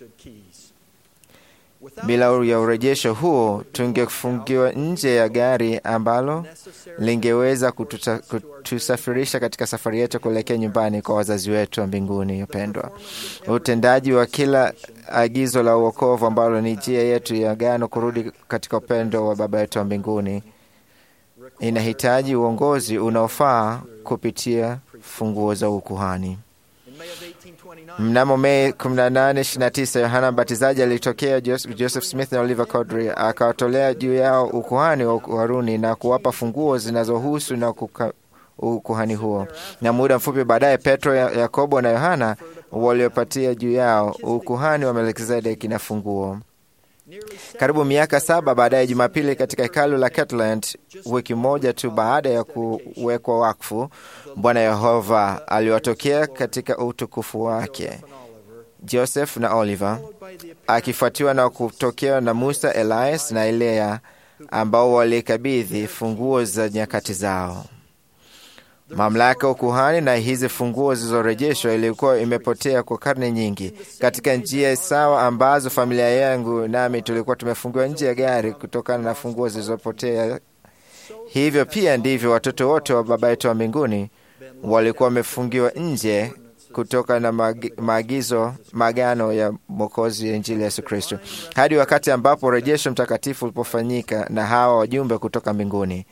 Bila ya urejesho huo, tungefungiwa nje ya gari ambalo lingeweza kutusafirisha katika safari yetu kuelekea nyumbani kwa wazazi wetu wa mbinguni wapendwa. Utendaji wa kila agizo la wokovu ambalo ni njia yetu ya agano kurudi katika upendo wa Baba yetu wa mbinguni inahitaji uongozi unaofaa kupitia funguo za ukuhani. Mnamo Mei 1829, Yohana Mbatizaji alitokea Joseph Smith na Oliver Cowdery, akawatolea juu yao ukuhani wa Haruni na kuwapa funguo zinazohusu na ukuhani huo. Na muda mfupi baadaye, Petro, Yakobo na Yohana waliopatia juu yao ukuhani wa Melkizedeki na funguo. Karibu miaka 7 baadaye, Jumapili katika hekalu la Kirtland, wiki moja tu baada ya kuwekwa wakfu, Bwana Yehova aliwatokea katika utukufu wake Joseph na Oliver, akifuatiwa na kutokea na Musa, Elias na Elea, ambao walikabidhi funguo za nyakati zao. Mamlaka ya ukuhani na hizi funguo zilizorejeshwa ilikuwa imepotea kwa karne nyingi, katika njia sawa ambazo familia yangu nami tulikuwa tumefungiwa nje ya gari kutokana na funguo zilizopotea. Hivyo pia ndivyo watoto wote wa Baba yetu wa mbinguni walikuwa wamefungiwa nje kutoka na maagano ya Mwokozi ya Injili ya Yesu Kristo, hadi wakati ambapo urejesho mtakatifu ulipofanyika na hawa wajumbe kutoka mbinguni.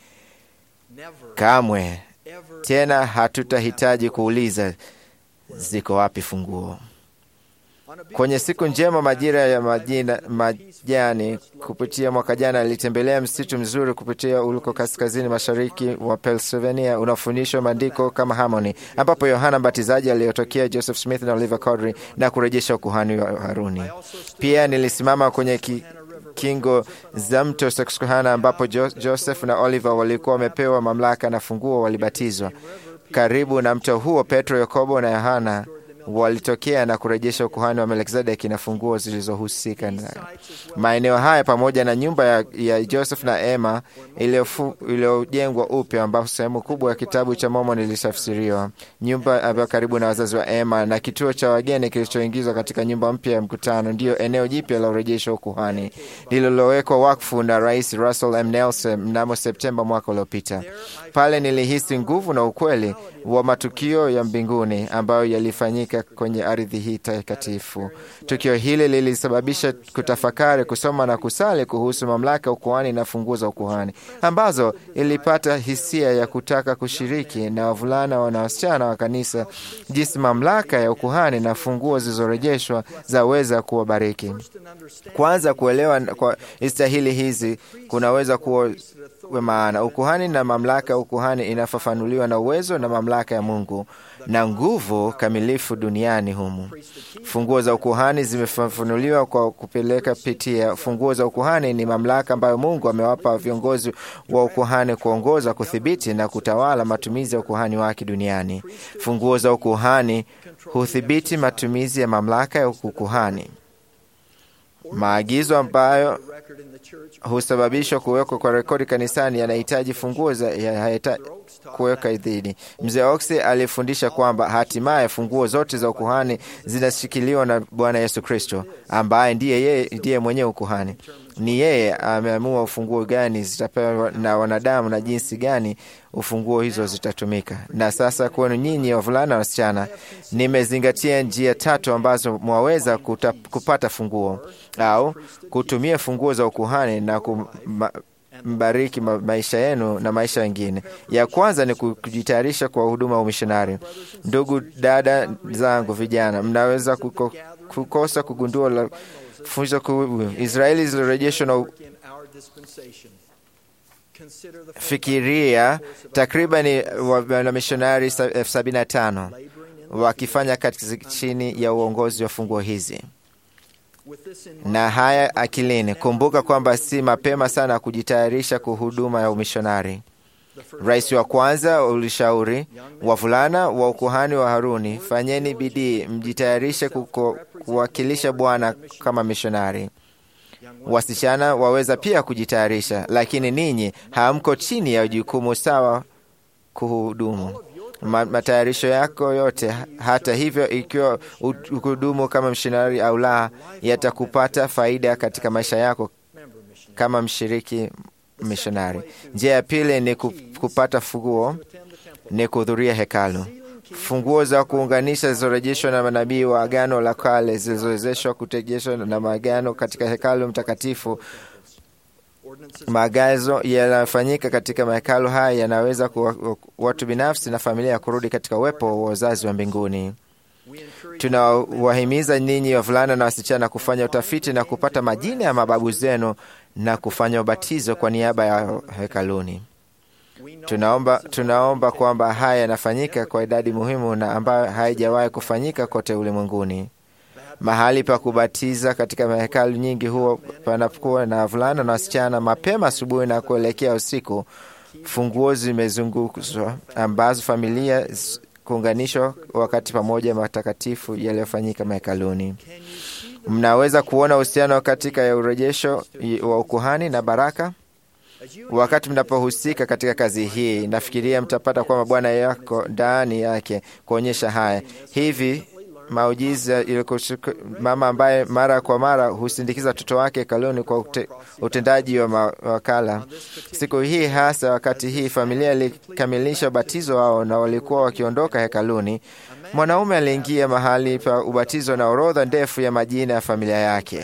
Kamwe tena hatutahitaji kuuliza ziko wapi funguo. Kwenye siku njema majira ya majani kupitia mwaka jana, alitembelea msitu mzuri kupitia uliko kaskazini mashariki wa Pennsylvania unaofundishwa maandiko kama Harmony, ambapo Yohana Mbatizaji aliyotokea Joseph Smith na Oliver Cowdery na kurejesha ukuhani wa Haruni. Pia nilisimama kwenye kingo za mto Susquehanna ambapo Joseph na Oliver walikuwa wamepewa mamlaka na funguo walibatizwa. Karibu na mto huo, Petro, Yakobo na Yohana walitokea na kurejesha ukuhani wa Melkizedeki na funguo zilizohusika na maeneo haya, pamoja na nyumba ya Joseph na Emma iliyojengwa upya, ambapo sehemu kubwa ya kitabu cha Mormon ilitafsiriwa. Nyumba ambayo karibu na wazazi wa Emma na kituo cha wageni kilichoingizwa katika nyumba mpya ya mkutano ndiyo eneo jipya la urejesho wa ukuhani lililowekwa wakfu na Rais Russell M. Nelson mnamo Septemba mwaka uliopita. Pale nilihisi nguvu na ukweli wa matukio ya mbinguni ambayo yalifanyika kufanyika kwenye ardhi hii takatifu. Tukio hili lilisababisha kutafakari, kusoma na kusali kuhusu mamlaka ya ukuhani na funguo za ukuhani, ambazo ilipata hisia ya kutaka kushiriki na wavulana na wasichana wa kanisa jinsi mamlaka ya ukuhani na funguo zilizorejeshwa zaweza kuwabariki. Kwanza, kuelewa kwa istahili hizi kunaweza kuwa maana. Ukuhani na mamlaka ya ukuhani inafafanuliwa na uwezo na mamlaka ya Mungu na nguvu kamilifu duniani humu. Funguo za ukuhani zimefafanuliwa kwa kupeleka pitia. Funguo za ukuhani ni mamlaka ambayo Mungu amewapa viongozi wa ukuhani kuongoza, kudhibiti na kutawala matumizi ya ukuhani wake duniani. Funguo za ukuhani hudhibiti matumizi ya mamlaka ya ukuhani. Maagizo ambayo husababishwa kuwekwa kwa rekodi kanisani yanahitaji funguo za kuweka idhini. Mzee Oxley alifundisha kwamba hatimaye funguo zote za ukuhani zinashikiliwa na Bwana Yesu Kristo, ambaye ndiye mwenye ukuhani. Ni yeye ameamua ufunguo gani zitapewa na wanadamu na jinsi gani ufunguo hizo zitatumika. Na sasa kwenu nyinyi wavulana na wasichana, nimezingatia njia 3 ambazo mwaweza kupata funguo au kutumia funguo za ukuhani na mbariki maisha yenu na maisha wengine. Ya kwanza ni kujitayarisha kwa huduma ya umishonari. Ndugu dada zangu vijana, mnaweza kukosa kugundua la funzo Israeli zilirejeshwa na fikiria takriban wamishonari 75 wakifanya kazi chini ya uongozi wa funguo hizi. Na haya akilini, kumbuka kwamba si mapema sana kujitayarisha kwa huduma ya umishonari. Rais wa kwanza ulishauri wavulana wa ukuhani wa Haruni, fanyeni bidii mjitayarishe kuwakilisha Bwana kama mishonari. Wasichana waweza pia kujitayarisha, lakini ninyi hamko chini ya jukumu sawa kuhudumu. Matayarisho yako yote, hata hivyo, ikiwa ukudumu kama mishonari au la, yatakupata faida katika maisha yako kama mshiriki mishonari. Njia ya pili ni kupata funguo ni kuhudhuria hekalu. Funguo za kuunganisha zilizorejeshwa na manabii wa Agano la Kale zilizowezeshwa kutegeshwa na maagano katika hekalu mtakatifu. Maagazo yanayofanyika katika mahekalu haya yanaweza kuwa watu binafsi na familia kurudi katika uwepo wa wazazi wa mbinguni. Tunawahimiza ninyi wavulana na wasichana kufanya utafiti na kupata majina ya mababu zenu na kufanya ubatizo kwa niaba ya hekaluni. Tunaomba kwamba haya yanafanyika kwa idadi muhimu na ambayo haijawahi kufanyika kote ulimwenguni. Mahali pa kubatiza katika mahekalu nyingi huwa panapokuwa na wavulana na wasichana mapema asubuhi na kuelekea usiku. Funguo zimezungukwa ambazo familia kuunganishwa wakati pamoja matakatifu yaliyofanyika mahekaluni. Mnaweza kuona uhusiano katika ya urejesho wa ukuhani na baraka. Wakati mnapohusika katika kazi hii, nafikiria mtapata kwamba Bwana yako ndani yake kuonyesha haya. Hivi maujiza mama ambaye mara kwa mara husindikiza watoto wake hekaluni kwa utendaji wa mawakala. Siku hii hasa, wakati hii familia ilikamilisha ubatizo wao na walikuwa wakiondoka hekaluni, mwanaume aliingia mahali pa ubatizo na orodha ndefu ya majina ya familia yake.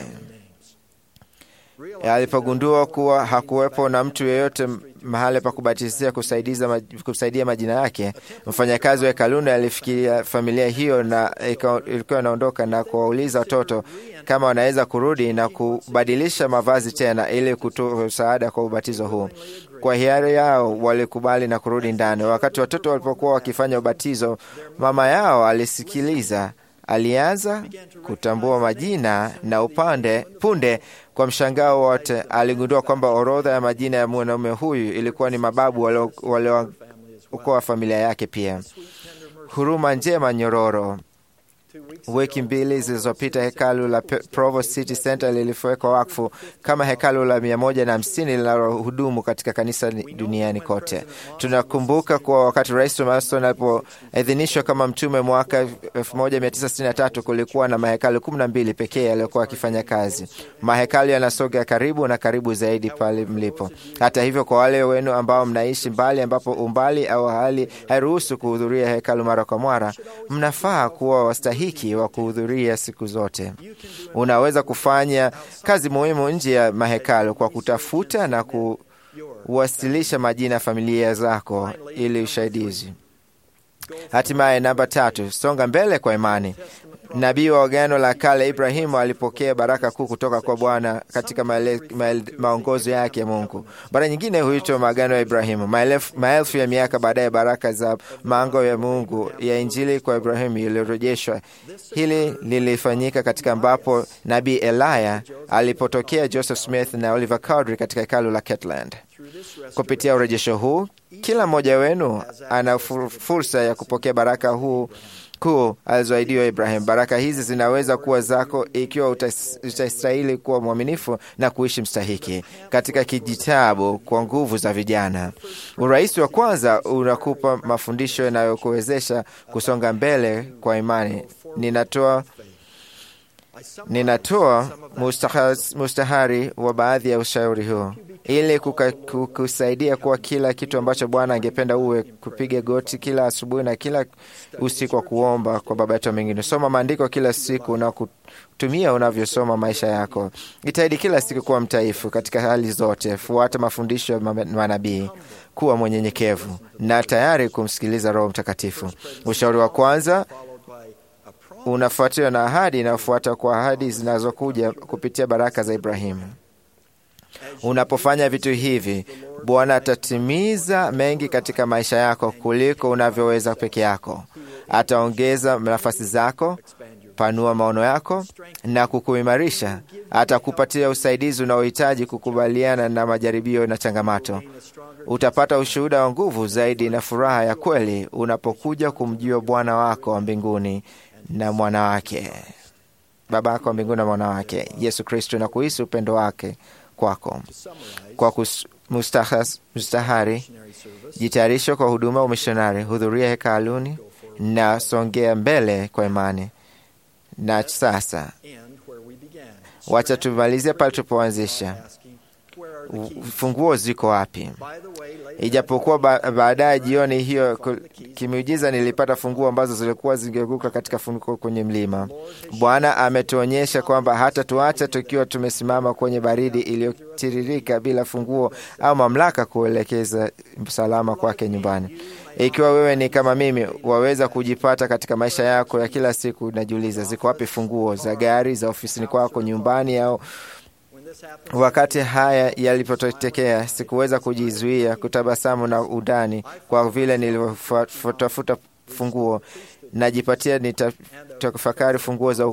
Alipogundua kuwa hakuwepo na mtu yeyote mahali pa kubatizia kusaidia majina yake, mfanyakazi wa hekaluni alifikiria familia hiyo na ilikuwa inaondoka na kuwauliza watoto kama wanaweza kurudi na kubadilisha mavazi tena ili kutoa msaada kwa ubatizo huu. Kwa hiari yao walikubali na kurudi ndani. Wakati watoto walipokuwa wakifanya ubatizo, mama yao alisikiliza. Alianza kutambua majina na punde kwa mshangao wote aligundua kwamba orodha ya majina ya mwanaume huyu ilikuwa ni mababu waliokuwa familia yake pia. Huruma njema nyororo. Wiki 2 zilizopita hekalu la Provo City Center lilifowekwa wakfu kama hekalu la 150 linalohudumu katika kanisa duniani kote. Tunakumbuka kuwa wakati Rais Mason alipoidhinishwa kama mtume mwaka 1963 kulikuwa na mahekalu 12 pekee yaliyokuwa yakifanya kazi. Mahekalu yanasogea karibu na karibu zaidi pale mlipo. Hata hivyo, kwa wale wenu ambao mnaishi mbali ambapo umbali au hali hairuhusu kuhudhuria hekalu mara kwa mara, mnafaa kuwa wastahili mstahiki wa kuhudhuria siku zote. Unaweza kufanya kazi muhimu nje ya mahekalu kwa kutafuta na kuwasilisha majina ya familia zako ili usaidizi. Hatimaye, namba 3, songa mbele kwa imani. Nabii wa Agano la Kale Ibrahimu alipokea baraka kuu kutoka kwa Bwana katika maongozo yake ya Mungu. Bara nyingine huitwa maagano ya Ibrahimu. Maelfu ya miaka baadaye, baraka za maango ya Mungu ya Injili kwa Ibrahimu ilirejeshwa. Hili lilifanyika katika ambapo Nabii Eliya alipotokea Joseph Smith na Oliver Cowdery katika hekalu la Kirtland. Kupitia urejesho huu, kila mmoja wenu ana fursa ya kupokea baraka huu kuu alizoahidiwa Ibrahim. Baraka hizi zinaweza kuwa zako ikiwa utastahili kuwa mwaminifu na kuishi mstahiki. Katika kijitabu kwa nguvu za vijana, urais wa kwanza unakupa mafundisho yanayokuwezesha kusonga mbele kwa imani. Ninatoa mustahari wa baadhi ya ushauri huu ili kukusaidia kuwa kila kitu ambacho Bwana angependa uwe: kupiga goti kila asubuhi na kila usiku wa kuomba kwa Baba yetu mbinguni. Soma maandiko kila siku na kutumia unavyosoma maisha yako. Jitahidi kila siku kuwa mtaifu katika hali zote. Fuata mafundisho ya manabii. Kuwa mwenyenyekevu na tayari kumsikiliza Roho Mtakatifu. Ushauri wa kwanza unafuatiwa na ahadi inayofuata kwa ahadi zinazokuja kupitia baraka za Ibrahimu. Unapofanya vitu hivi, Bwana atatimiza mengi katika maisha yako kuliko unavyoweza peke yako. Ataongeza nafasi zako, panua maono yako na kukuimarisha. Atakupatia usaidizi unaohitaji kukubaliana na majaribio na changamoto. Utapata ushuhuda wa nguvu zaidi na furaha ya kweli unapokuja kumjua Bwana wako wa mbinguni na mwana wake, Baba yako wa mbinguni na mwana wake Yesu Kristo, na kuhisi upendo wake kwako. Kwa mustahari, jitayarisha kwa huduma wa mishonari, hudhuria hekaluni na songea mbele kwa imani. Na sasa wacha tumalizie pale tulipoanzisha. Funguo ziko wapi? Ijapokuwa baadaye jioni hiyo kimiujiza nilipata funguo ambazo zilikuwa zingeguka katika funguo kwenye mlima. Bwana ametuonyesha kwamba hata tuacha tukiwa tumesimama kwenye baridi iliyotiririka bila funguo au mamlaka kuelekeza salama kwake nyumbani. Ikiwa wewe ni kama mimi, waweza kujipata katika maisha yako ya kila siku najiuliza, ziko wapi funguo za gari, za ofisini kwako, nyumbani au Wakati haya yalipotokea, sikuweza kujizuia kutabasamu na udani kwa vile nilivyotafuta funguo. Najipatia nitatafakari funguo za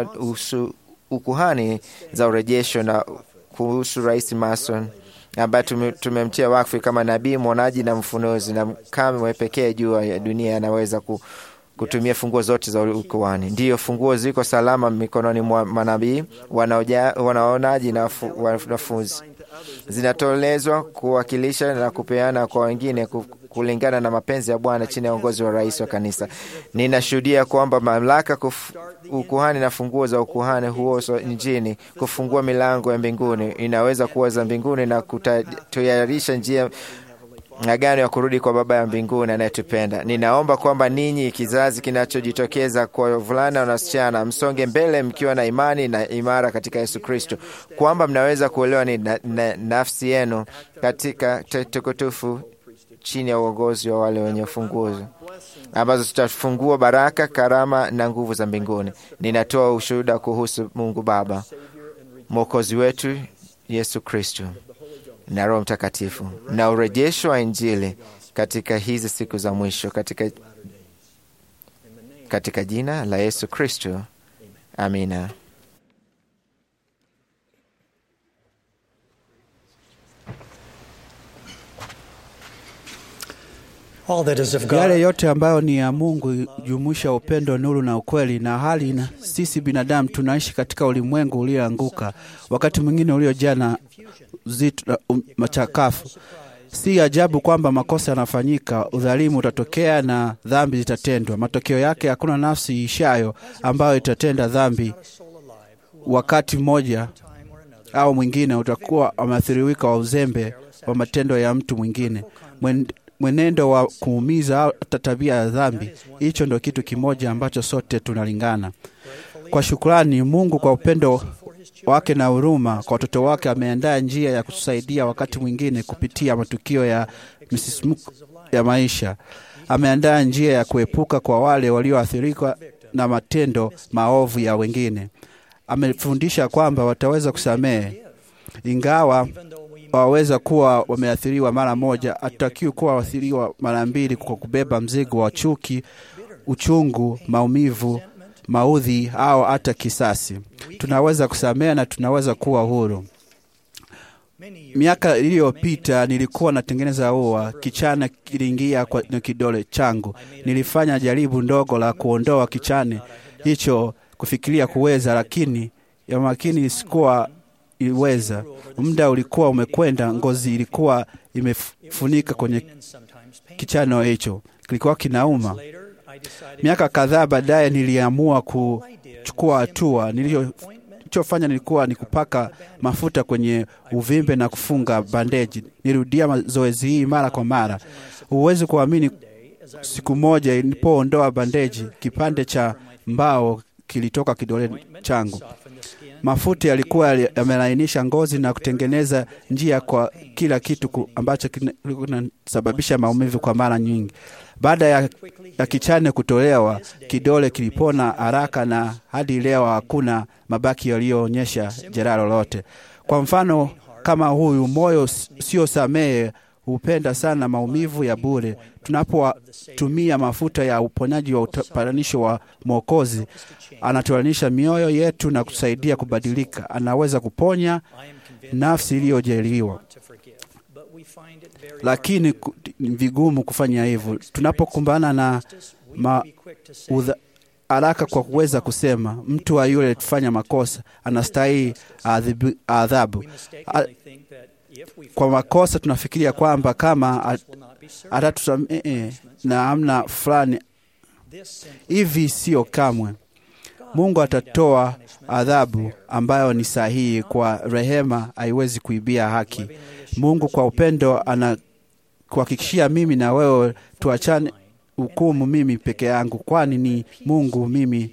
ukuhani za urejesho na kuhusu Rais Mason ambaye tumemtia wakfu kama nabii, mwonaji na mfunuzi, na kama pekee juu ya dunia anaweza kutumia funguo zote za ukuhani. Ndiyo, funguo ziko salama mikononi mwa manabii, wanaonaji na wanafunzi. Zinatolezwa kuwakilisha na kupeana kwa wengine kulingana na mapenzi ya Bwana chini ya uongozi wa rais wa kanisa. Ninashuhudia kwamba mamlaka ukuhani na funguo za ukuhani huo nchini kufungua milango ya mbinguni inaweza kuwa za mbinguni na kutayarisha njia agano ya kurudi kwa Baba ya mbinguni anayetupenda. Ninaomba kwamba ninyi, kizazi kinachojitokeza kwa wavulana na wasichana, msonge mbele mkiwa na imani na imara katika Yesu Kristo, kwamba mnaweza kuelewa ni nafsi yenu katika tukutufu chini ya uongozi wa wale wenye funguo ambazo zitafungua baraka, karama na nguvu za mbinguni. Ninatoa ushuhuda kuhusu Mungu Baba, Mwokozi wetu Yesu Kristo na Roho Mtakatifu na urejesho wa Injili katika hizi siku za mwisho, katika jina la Yesu Kristo, amina.
Yale yote ambayo ni ya Mungu jumuisha upendo, nuru na ukweli, na hali na sisi binadamu tunaishi katika ulimwengu ulioanguka, wakati mwingine uliojaa na uzito machakafu. Si ajabu kwamba makosa yanafanyika, udhalimu utatokea na dhambi zitatendwa. Matokeo yake hakuna nafsi ishayo ambayo itatenda dhambi. Wakati mmoja au mwingine utakuwa ameathiriwika wa uzembe wa matendo ya mtu mwingine. mwenendo wa kuumiza au hata tabia ya dhambi. Hicho ndio kitu kimoja ambacho sote tunalingana. Kwa shukrani Mungu kwa upendo wake na huruma kwa watoto wake, ameandaa njia ya kutusaidia wakati mwingine kupitia matukio ya misisimuko ya maisha. Ameandaa njia ya kuepuka kwa wale walioathirika na matendo maovu ya wengine. Amefundisha kwamba wataweza kusamehe ingawa waweza kuwa wameathiriwa mara moja. Hatutakiwi kuwa waathiriwa mara mbili kwa kubeba mzigo wa chuki, uchungu, maumivu, maudhi au hata kisasi. Tunaweza kusamehe na tunaweza kuwa huru. Miaka iliyopita nilikuwa natengeneza ua, kichane kiliingia kwa kidole changu. Nilifanya jaribu ndogo la kuondoa kichane hicho kufikiria kuweza, lakini ya makini sikuwa iweza. Muda ulikuwa umekwenda, ngozi ilikuwa imefunika kwenye kichano hicho. Kilikuwa kinauma. Miaka kadhaa baadaye niliamua kuchukua hatua. Nilichofanya nilikuwa ni kupaka mafuta kwenye uvimbe na kufunga bandeji. Nirudia mazoezi hii mara kwa mara. Huwezi kuamini, siku moja nilipoondoa bandeji, kipande cha mbao kilitoka kidole changu. Mafuta yalikuwa yamelainisha ngozi na kutengeneza njia kwa kila kitu ambacho kinasababisha maumivu kwa mara nyingi. Baada ya kichane kutolewa, kidole kilipona haraka na hadi leo hakuna mabaki yaliyoonyesha jeraha lolote. Kwa mfano kama huyu, moyo sio samehe hupenda sana maumivu ya bure. Tunapotumia mafuta ya uponyaji wa upatanisho wa Mwokozi, anatulanisha mioyo yetu na kusaidia kubadilika. Anaweza kuponya nafsi iliyojeriwa, lakini ni vigumu kufanya hivyo. Tunapokumbana na haraka kwa kuweza kusema mtu wa yule tufanya makosa anastahili adhabu. Kwa makosa tunafikiria kwamba kama atatusamehe na amna fulani. Hivi sio kamwe. Mungu atatoa adhabu ambayo ni sahihi. Kwa rehema haiwezi kuibia haki. Mungu kwa upendo anakuhakikishia mimi na wewe tuachane hukumu mimi peke yangu, kwani ni Mungu mimi.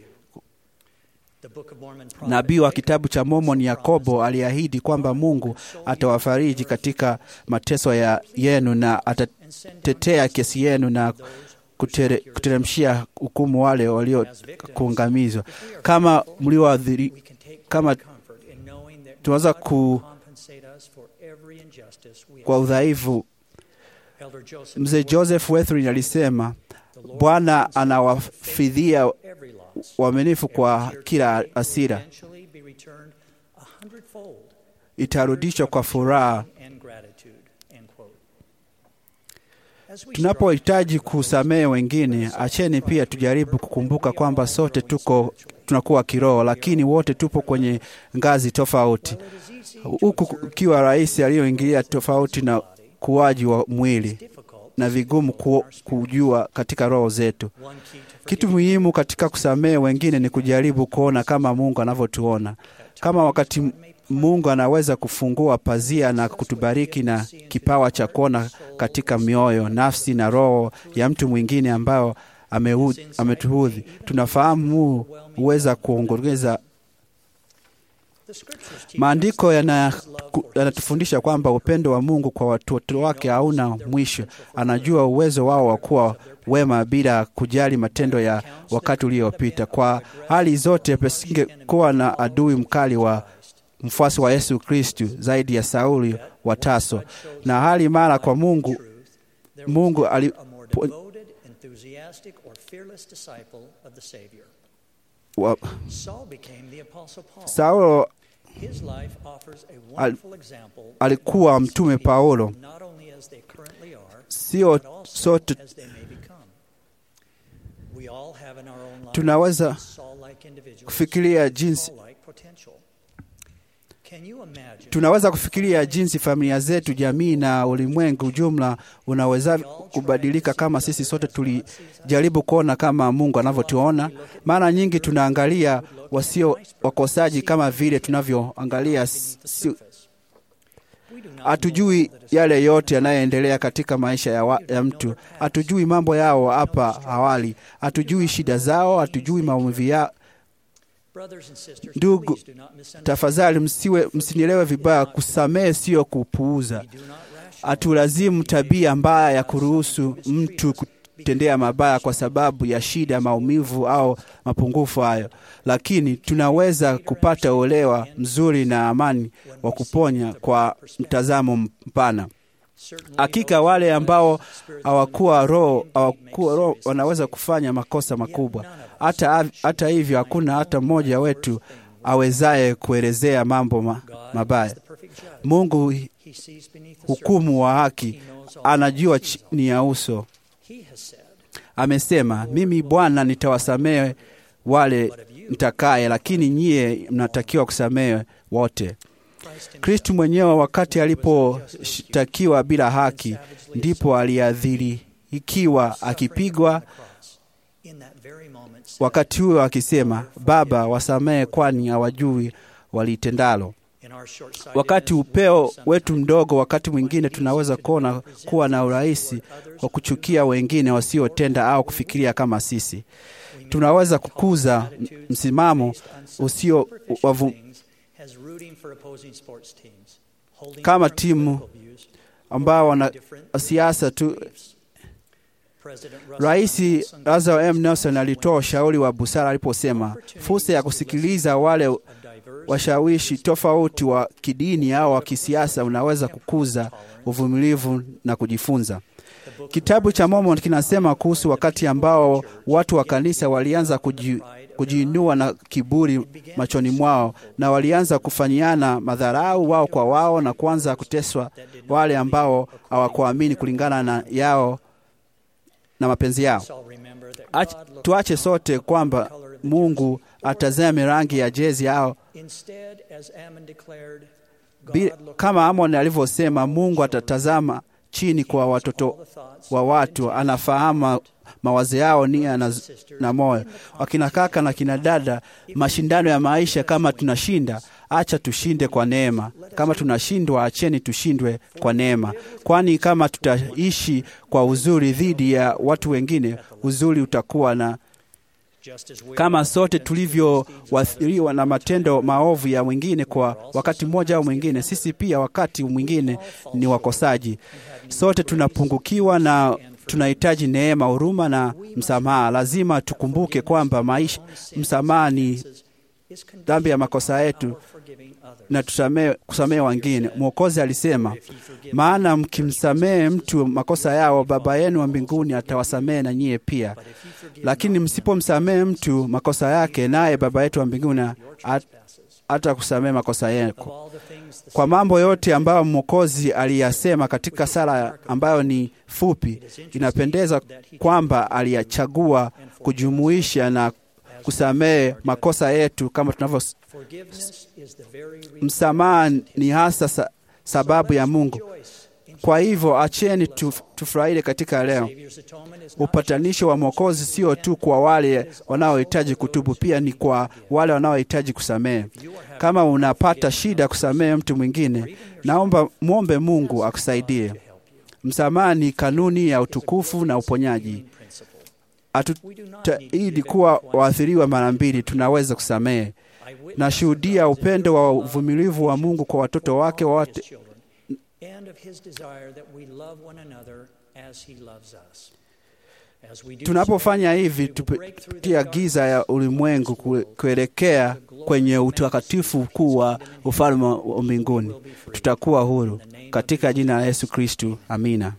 Nabii wa kitabu cha Mormoni Yakobo aliahidi kwamba Mungu atawafariji katika mateso yenu na atatetea kesi yenu na kuteremshia hukumu wale waliokuangamizwa. Kama mlioadhiri, kama tunaweza kwa udhaifu. Mzee Joseph Wethrin alisema, Bwana anawafidhia waaminifu kwa kila hasira, itarudishwa kwa furaha. Tunapohitaji kusamehe wengine, acheni pia tujaribu kukumbuka kwamba sote tunakuwa kiroho, lakini wote tupo kwenye ngazi tofauti. Huku kiwa rais aliyoingilia tofauti na kuwaji wa mwili na vigumu kujua katika roho zetu. Kitu muhimu katika kusamehe wengine ni kujaribu kuona kama Mungu anavyotuona. Kama wakati Mungu anaweza kufungua pazia na kutubariki na kipawa cha kuona katika mioyo, nafsi na roho ya mtu mwingine ambao ametuudhi. Tunafahamu huweza kuongeza. Maandiko yanatufundisha kwamba upendo wa Mungu kwa watoto wake hauna mwisho. Anajua uwezo wao wa kuwa wema bila kujali matendo ya wakati uliopita. Kwa hali zote, pasingekuwa na adui mkali wa mfuasi wa Yesu Kristo zaidi ya Sauli wa Tarso. Na hali mara kwa Mungu Saulo alikuwa mtume Paulo. Sio sote tunaweza kufikiria jinsi familia zetu, jamii na ulimwengu jumla unaweza kubadilika kama sisi sote tulijaribu kuona kama Mungu anavyotuona. Mara nyingi tunaangalia wasio wakosaji kama vile tunavyoangalia Hatujui yale yote yanayoendelea katika maisha ya mtu. Hatujui mambo yao hapa awali. Hatujui shida zao. Hatujui maumivu yao. Ndugu, tafadhali msinielewe vibaya. Kusamehe sio kupuuza. Hatulazimu tabia mbaya ya kuruhusu mtu kutendea mabaya kwa sababu ya shida, maumivu au mapungufu hayo, lakini tunaweza kupata uelewa mzuri na amani wa kuponya kwa mtazamo mpana. Hakika wale ambao hawakuwa roho wanaweza kufanya makosa makubwa. Hata hivyo hakuna hata mmoja wetu awezaye kuelezea mambo mabaya. Mungu, hukumu wa haki, anajua chini ya uso. Amesema, mimi Bwana nitawasamehe wale nitakaye, lakini nyie mnatakiwa kusamehe wote. Kristo mwenyewe wakati aliposhtakiwa bila haki, ndipo aliadhirikiwa akipigwa, wakati huo akisema, Baba, wasamehe kwani hawajui walitendalo. Wakati upeo wetu mdogo, wakati mwingine tunaweza kuwa na urahisi wa kuchukia wengine wasiotenda au kufikiria kama sisi. Tunaweza kukuza msimamo usio kama timu ambao wana siasa tu. Rais Lazarus M. Nelson alitoa ushauri wa busara aliposema, fursa ya kusikiliza wale washawishi tofauti wa kidini au wa kisiasa unaweza kukuza uvumilivu na kujifunza. Kitabu cha Mormon kinasema kuhusu wakati ambao watu wa kanisa walianza kujiinua na kiburi machoni mwao, na walianza kufanyiana madharau wao kwa wao na kuanza kuteswa wale ambao hawakuamini kulingana na yao na mapenzi yao. Tuache sote kwamba Mungu atazame rangi ya jezi yao. Kama Amon alivyosema, Mungu atatazama chini kwa watoto wa watu, anafahamu mawazo yao, nia na moyo. Wakina kaka na kina dada, mashindano ya maisha, kama tunashinda, acha tushinde kwa neema. Kama tunashindwa, acheni tushindwe kwa neema. Kwani kama tutaishi kwa uzuri dhidi ya watu wengine, uzuri utakuwa na kama sote tulivyoathiriwa na matendo maovu ya wengine kwa wakati mmoja au mwingine, sisi pia wakati mwingine ni wakosaji. Sote tunapungukiwa na tunahitaji neema, huruma na msamaha. Lazima tukumbuke kwamba msamaha ni dhambi ya makosa yetu na kusamehe wengine. Mwokozi alisema, maana mkimsamehe mtu makosa yao, Baba yenu wa mbinguni atawasamehe na nyie pia. Lakini msipomsamehe mtu makosa yake, naye Baba yetu wa mbinguni hatakusamehe makosa yako. Kwa mambo yote ambayo Mwokozi aliyasema katika sala ambayo ni fupi, inapendeza kwamba aliyachagua kujumuisha na kusamehe makosa yetu kama tunavyo. Msamaha ni hasa sababu ya Mungu. Kwa hivyo acheni tufurahie katika leo. Upatanisho wa Mwokozi sio tu kwa wale wanaohitaji kutubu, pia ni kwa wale wanaohitaji kusamehe. Kama unapata shida kusamehe mtu mwingine, naomba muombe Mungu akusaidie. Msamaha ni kanuni ya utukufu na uponyaji. Hatutahidi kuwa waathiriwa mara mbili, tunaweza kusamehe. Nashuhudia upendo wa uvumilivu wa Mungu kwa watoto wake wote. Tunapofanya hivi, tupitia giza ya ulimwengu kuelekea kwenye utakatifu mkuu wa ufalme wa mbinguni. Tutakuwa huru katika jina la Yesu Kristo. Amina.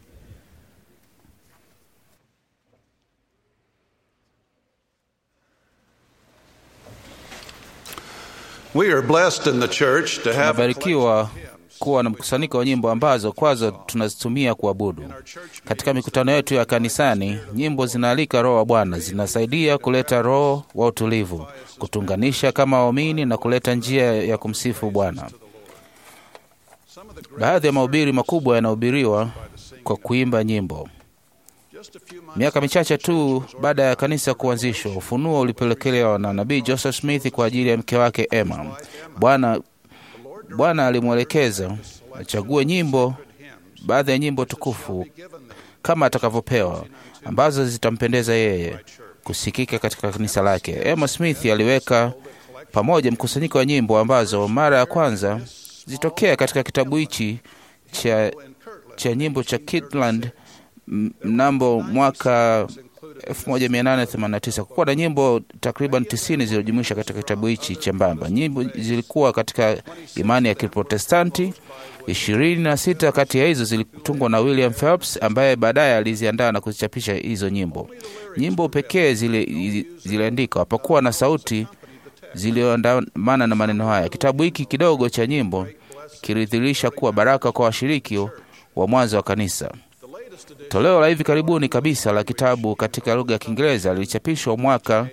We are blessed in the church to have
Tunabarikiwa kuwa na mkusanyiko wa nyimbo ambazo kwazo tunazitumia kuabudu. Katika mikutano yetu ya kanisani, nyimbo zinaalika Roho wa Bwana, zinasaidia kuleta roho wa utulivu, kutunganisha kama waumini na kuleta njia ya kumsifu Bwana. Baadhi ya mahubiri makubwa yanahubiriwa kwa kuimba nyimbo. Miaka michache tu baada ya kanisa kuanzishwa, ufunuo ulipelekelewa na nabii Joseph Smith kwa ajili ya mke wake Emma. Bwana alimwelekeza achague nyimbo, baadhi ya nyimbo tukufu kama atakavyopewa, ambazo zitampendeza yeye kusikika katika kanisa lake. Amos Smith aliweka pamoja mkusanyiko wa nyimbo ambazo mara ya kwanza zitokea katika kitabu hichi cha nyimbo cha Kirtland mnamo mwaka 1889. Kukuwa na nyimbo takriban 90 zilizojumuisha katika kitabu hichi chembamba. Nyimbo zilikuwa katika imani ya Kiprotestanti. 26 kati ya hizo zilitungwa na William Phelps, ambaye baadaye aliziandaa na kuzichapisha hizo nyimbo. Nyimbo pekee ziliandikwa, hapakuwa na sauti zilizoandamana na maneno haya. Kitabu hiki kidogo cha nyimbo kilidhihirisha kuwa baraka kwa washiriki wa mwanzo wa kanisa. Toleo la hivi karibuni kabisa la kitabu katika lugha ya Kiingereza lilichapishwa mwaka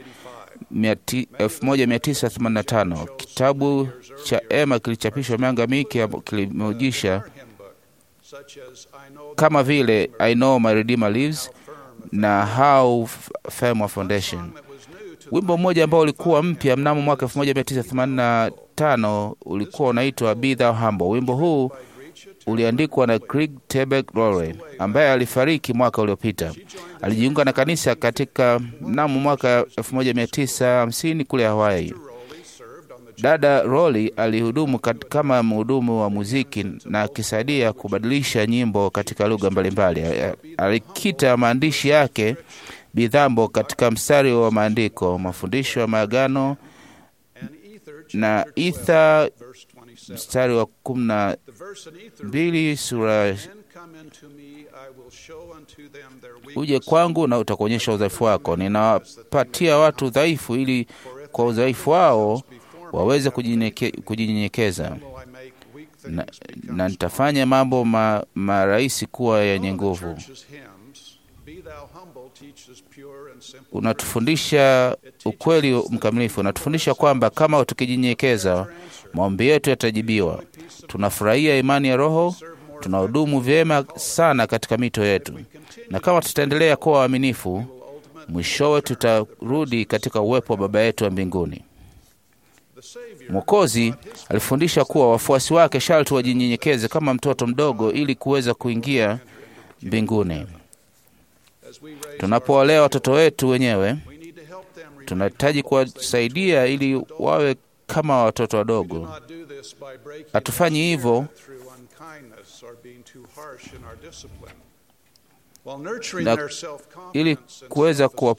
1985. Kitabu cha Emma kilichapishwa miaka mingi, kilimujisha kama vile I Know My Redeemer Lives na How Firm Foundation. Wimbo mmoja ambao ulikuwa mpya mnamo mwaka 1985 ulikuwa unaitwa Be Thou Humble. Wimbo huu uliandikwa na Craig Tebek Lowry ambaye alifariki mwaka uliopita. Alijiunga na kanisa katika mnamo mwaka 1950 kule Hawaii. Dada Rowley alihudumu kama mhudumu wa muziki na akisaidia kubadilisha nyimbo katika lugha mbalimbali. Alikita maandishi yake bidhambo katika mstari wa maandiko, mafundisho ya maagano na Ether mstari wa 12 sura. Uje kwangu na utakuonyesha udhaifu wako. Ninawapatia watu udhaifu ili kwa udhaifu wao waweze kujinyenyekeza, na nitafanya mambo marahisi kuwa yenye nguvu. Unatufundisha ukweli mkamilifu. Unatufundisha kwamba kama tukijinyenyekeza, maombi yetu yatajibiwa. Tunafurahia imani ya Roho, tunahudumu vyema sana katika mito yetu, na kama tutaendelea kuwa waaminifu, mwishowe tutarudi katika uwepo wa Baba yetu wa mbinguni. Mwokozi alifundisha kuwa wafuasi wake sharti wajinyenyekeze kama mtoto mdogo ili kuweza kuingia mbinguni. Tunapowalea watoto wetu wenyewe, tunahitaji kuwasaidia ili wawe kama watoto wadogo. Hatufanyi hivyo na ili kuweza kuwa,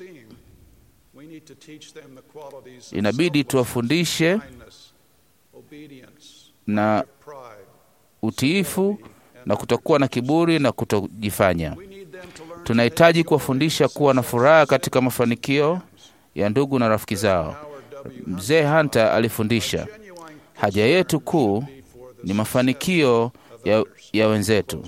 inabidi tuwafundishe na utiifu na kutokuwa na kiburi na kutojifanya. Tunahitaji kuwafundisha kuwa na furaha katika mafanikio ya ndugu na rafiki zao. Mzee Hunter alifundisha, haja yetu kuu ni mafanikio ya wenzetu.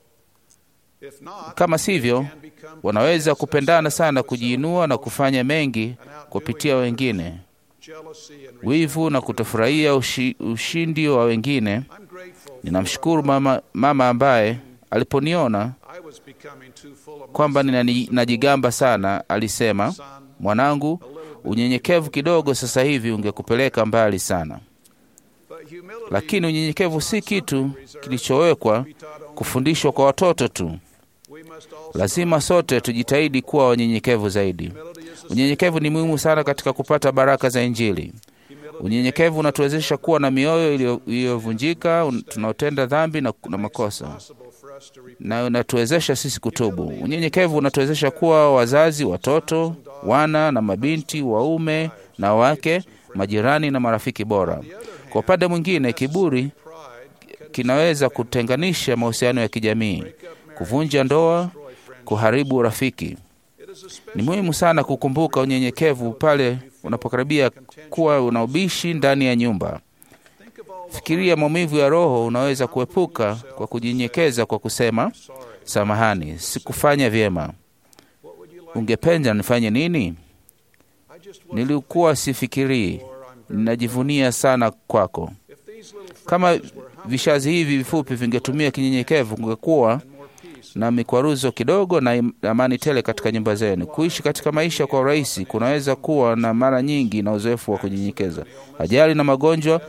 Kama sivyo, wanaweza kupendana sana, kujiinua na kufanya mengi kupitia wengine. Wivu na kutofurahia ushindi wa wengine. Ninamshukuru mama ambaye aliponiona kwamba ninajigamba sana, alisema, mwanangu, unyenyekevu kidogo sasa hivi ungekupeleka mbali sana. Lakini unyenyekevu si kitu kilichowekwa kufundishwa kwa watoto tu. Lazima sote tujitahidi kuwa wanyenyekevu zaidi. Unyenyekevu ni muhimu sana katika kupata baraka za Injili. Unyenyekevu unatuwezesha kuwa na mioyo iliyovunjika, tunaotenda dhambi na makosa, na unatuwezesha sisi kutubu. Unyenyekevu unatuwezesha kuwa wazazi, watoto, wana na mabinti, waume na wake, majirani na marafiki bora. Kwa upande mwingine, kiburi kinaweza kutenganisha mahusiano ya kijamii, kuvunja ndoa, kuharibu urafiki. Ni muhimu sana kukumbuka unyenyekevu pale unapokaribia kuwa una ubishi ndani ya nyumba. Fikiria maumivu ya roho unaweza kuepuka kwa kujinyenyekeza, kwa kusema, samahani, sikufanya vyema. Ungependa nifanye nini? Nilikuwa sifikirii, ninajivunia sana kwako. Kama vishazi hivi vifupi vingetumia kinyenyekevu, kungekuwa na mikwaruzo kidogo na amani tele katika nyumba zenu. Kuishi katika maisha kwa urahisi kunaweza kuwa na mara nyingi na uzoefu wa kunyenyekeza. Ajali na magonjwa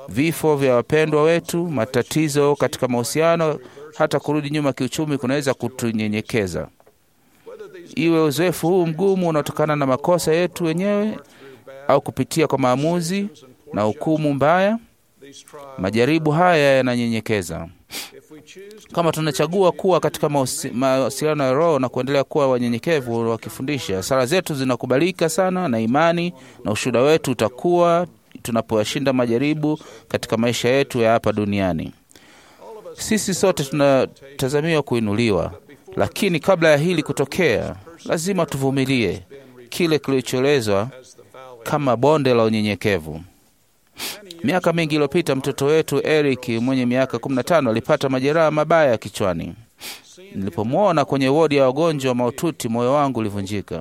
vifo vya wapendwa wetu, matatizo katika mahusiano, hata kurudi nyuma kiuchumi kunaweza kutunyenyekeza. Iwe uzoefu huu mgumu unatokana na makosa yetu wenyewe au kupitia kwa maamuzi na hukumu mbaya, majaribu haya yananyenyekeza. Kama tunachagua kuwa katika mawasiliano ya Roho na kuendelea kuwa wanyenyekevu wakifundisha, sala zetu zinakubalika sana na imani na ushuhuda wetu utakuwa tunapoyashinda majaribu katika maisha yetu ya hapa duniani. Sisi sote tunatazamiwa kuinuliwa, lakini kabla ya hili kutokea, lazima tuvumilie kile kilichoelezwa kama bonde la unyenyekevu. Miaka mingi iliyopita, mtoto wetu Eric mwenye miaka 15 alipata majeraha mabaya ya kichwani. Nilipomwona kwenye wodi ya wagonjwa mahututi, moyo wangu ulivunjika.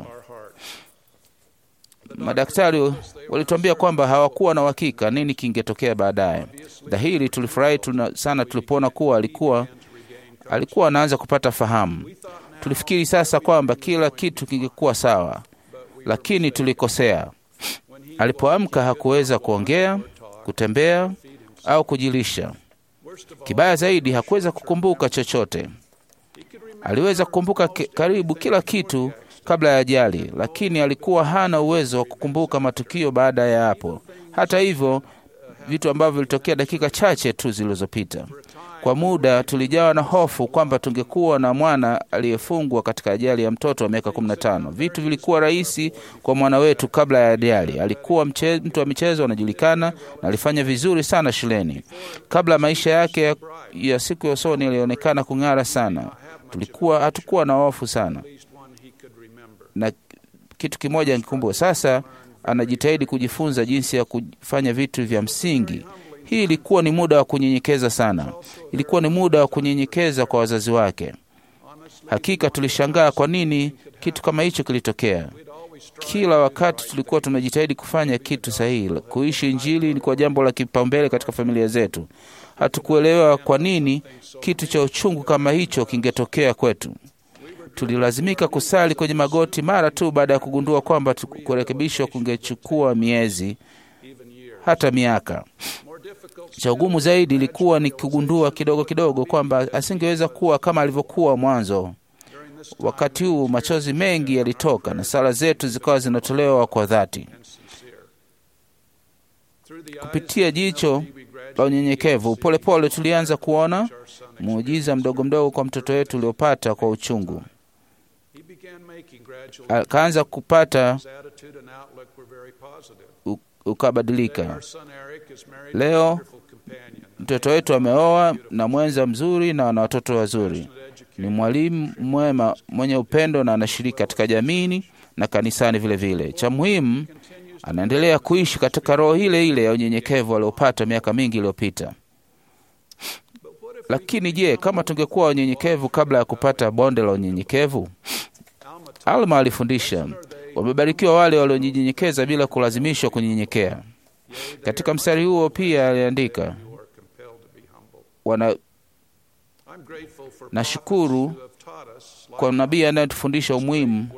Madaktari walituambia kwamba hawakuwa na uhakika nini kingetokea baadaye. Dhahiri tulifurahi sana tulipoona kuwa alikuwa anaanza kupata fahamu. Tulifikiri sasa kwamba kila kitu kingekuwa sawa, lakini tulikosea. Alipoamka hakuweza kuongea, kutembea au kujilisha. Kibaya zaidi, hakuweza kukumbuka chochote. Aliweza kukumbuka karibu kila kitu kabla ya ajali, lakini alikuwa hana uwezo wa kukumbuka matukio baada ya hapo. Hata hivyo, vitu ambavyo vilitokea dakika chache tu zilizopita. Kwa muda tulijawa na hofu kwamba tungekuwa na mwana aliyefungwa katika ajali ya mtoto wa miaka 15. Vitu vilikuwa rahisi kwa mwana wetu kabla ya ajali. Alikuwa mtu wa michezo, anajulikana na alifanya vizuri sana shuleni. Kabla maisha yake ya siku ya usoni yalionekana kung'ara sana. Hatukuwa na hofu sana. Na kitu kimoja nikumbuka, sasa anajitahidi kujifunza jinsi ya kufanya vitu vya msingi. Hii ilikuwa ni muda wa kunyenyekeza sana. Ilikuwa ni muda wa kunyenyekeza kwa wazazi wake. Hakika tulishangaa kwa nini kitu kama hicho kilitokea. Kila wakati tulikuwa tunajitahidi kufanya kitu sahihi. Kuishi Injili ni kwa jambo la kipaumbele katika familia zetu. Hatukuelewa kwa nini kitu cha uchungu kama hicho kingetokea kwetu. Tulilazimika kusali kwenye magoti mara tu baada ya kugundua kwamba kurekebishwa kungechukua miezi hata miaka. Cha ugumu zaidi ilikuwa ni kugundua kidogo kidogo kwamba asingeweza kuwa kama alivyokuwa mwanzo. Wakati huu machozi mengi yalitoka na sala zetu zikawa zinatolewa kwa dhati. Kupitia jicho la unyenyekevu, polepole tulianza kuona muujiza mdogo mdogo kwa mtoto wetu uliopata kwa uchungu. Akaanza kupata ukabadilika. Leo mtoto wetu ameoa na mwenza mzuri na ana watoto wazuri. Ni mwalimu mwema mwenye upendo na anashiriki katika jamii na kanisani vile vile. Cha muhimu, anaendelea kuishi katika roho ile ile ya unyenyekevu aliopata miaka mingi iliyopita. Lakini je, kama tungekuwa unyenyekevu kabla ya kupata bonde la unyenyekevu? Alma alifundisha, wamebarikiwa wale walionyenyekeza bila kulazimishwa kunyenyekea. Katika mstari huo pia aliandika, nashukuru kwa nabii anayetufundisha umuhimu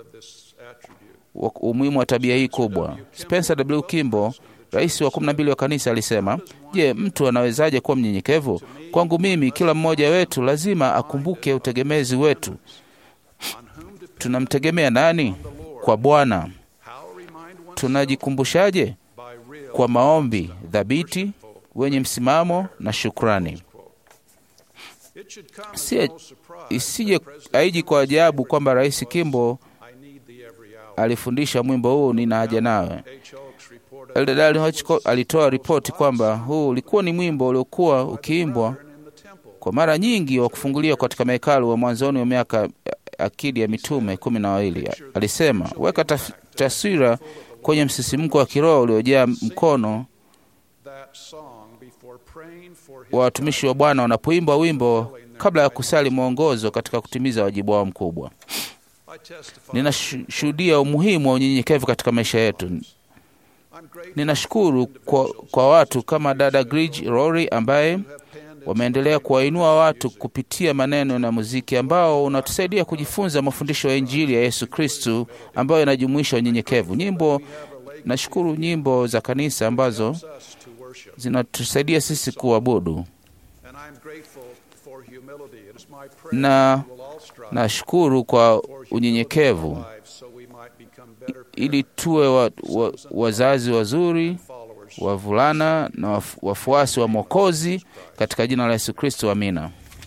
wa tabia hii kubwa. Spencer W. Kimball, rais wa 12 wa kanisa, alisema, je, mtu anawezaje kuwa mnyenyekevu? Kwangu mimi, kila mmoja wetu lazima akumbuke utegemezi wetu. Tunamtegemea nani? Kwa Bwana. Tunajikumbushaje? Kwa maombi thabiti, wenye msimamo na shukrani. Isije aiji kwa ajabu kwamba Rais Kimball alifundisha mwimbo huu, nina haja nawe. Eldad Hodgson alitoa ripoti kwamba huu ulikuwa ni mwimbo uliokuwa ukiimbwa kwa mara nyingi wa kufungulia katika mahekalu wa mwanzoni wa miaka akidi ya mitume 12. Alisema, weka taswira kwenye msisimko wa kiroho uliojaa mkono wa watumishi wa Bwana wanapoimba wimbo kabla ya kusali mwongozo katika kutimiza wajibu wao mkubwa. Ninashuhudia umuhimu wa unyenyekevu katika maisha yetu. Ninashukuru kwa watu kama dada Gridge Rory ambaye wameendelea kuwainua watu kupitia maneno na muziki ambao unatusaidia kujifunza mafundisho ya Injili ya Yesu Kristu ambayo yanajumuisha unyenyekevu. Nashukuru nyimbo za kanisa ambazo zinatusaidia sisi kuabudu, na nashukuru kwa unyenyekevu ili tuwe wazazi wazuri, wavulana na wafuasi wa Mwokozi, katika jina la Yesu Kristo, amina.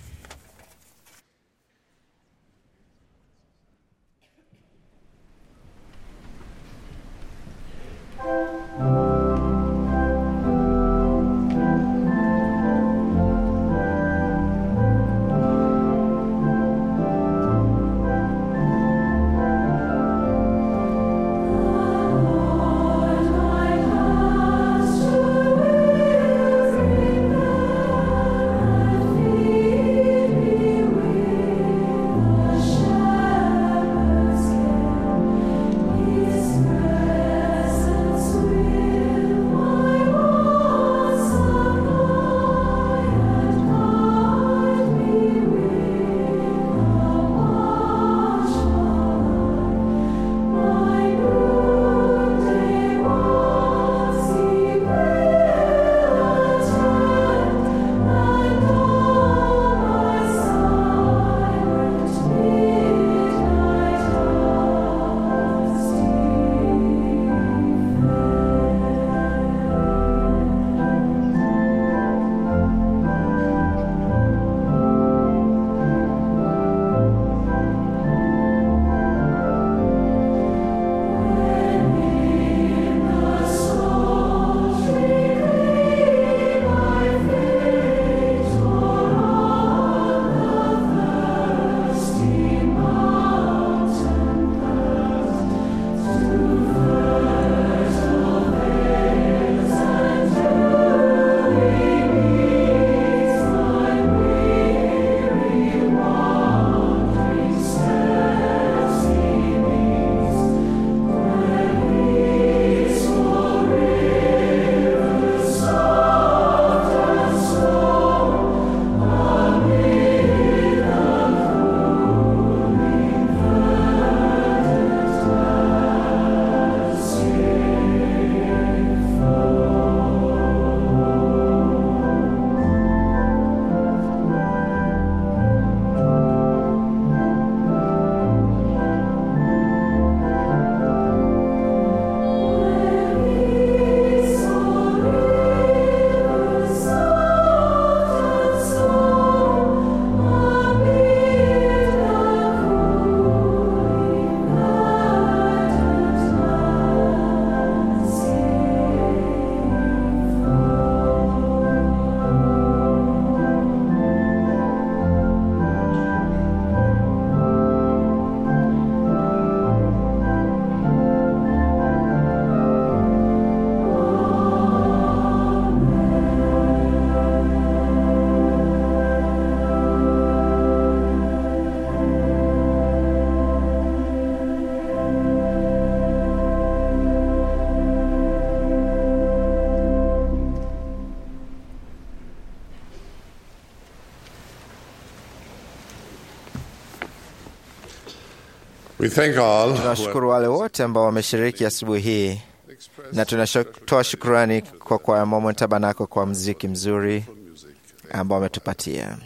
Tunashukuru wale wote ambao wameshiriki asubuhi hii, na tunatoa shukrani kwa kwaya Mormon Tabernacle kwa muziki mzuri ambao wametupatia.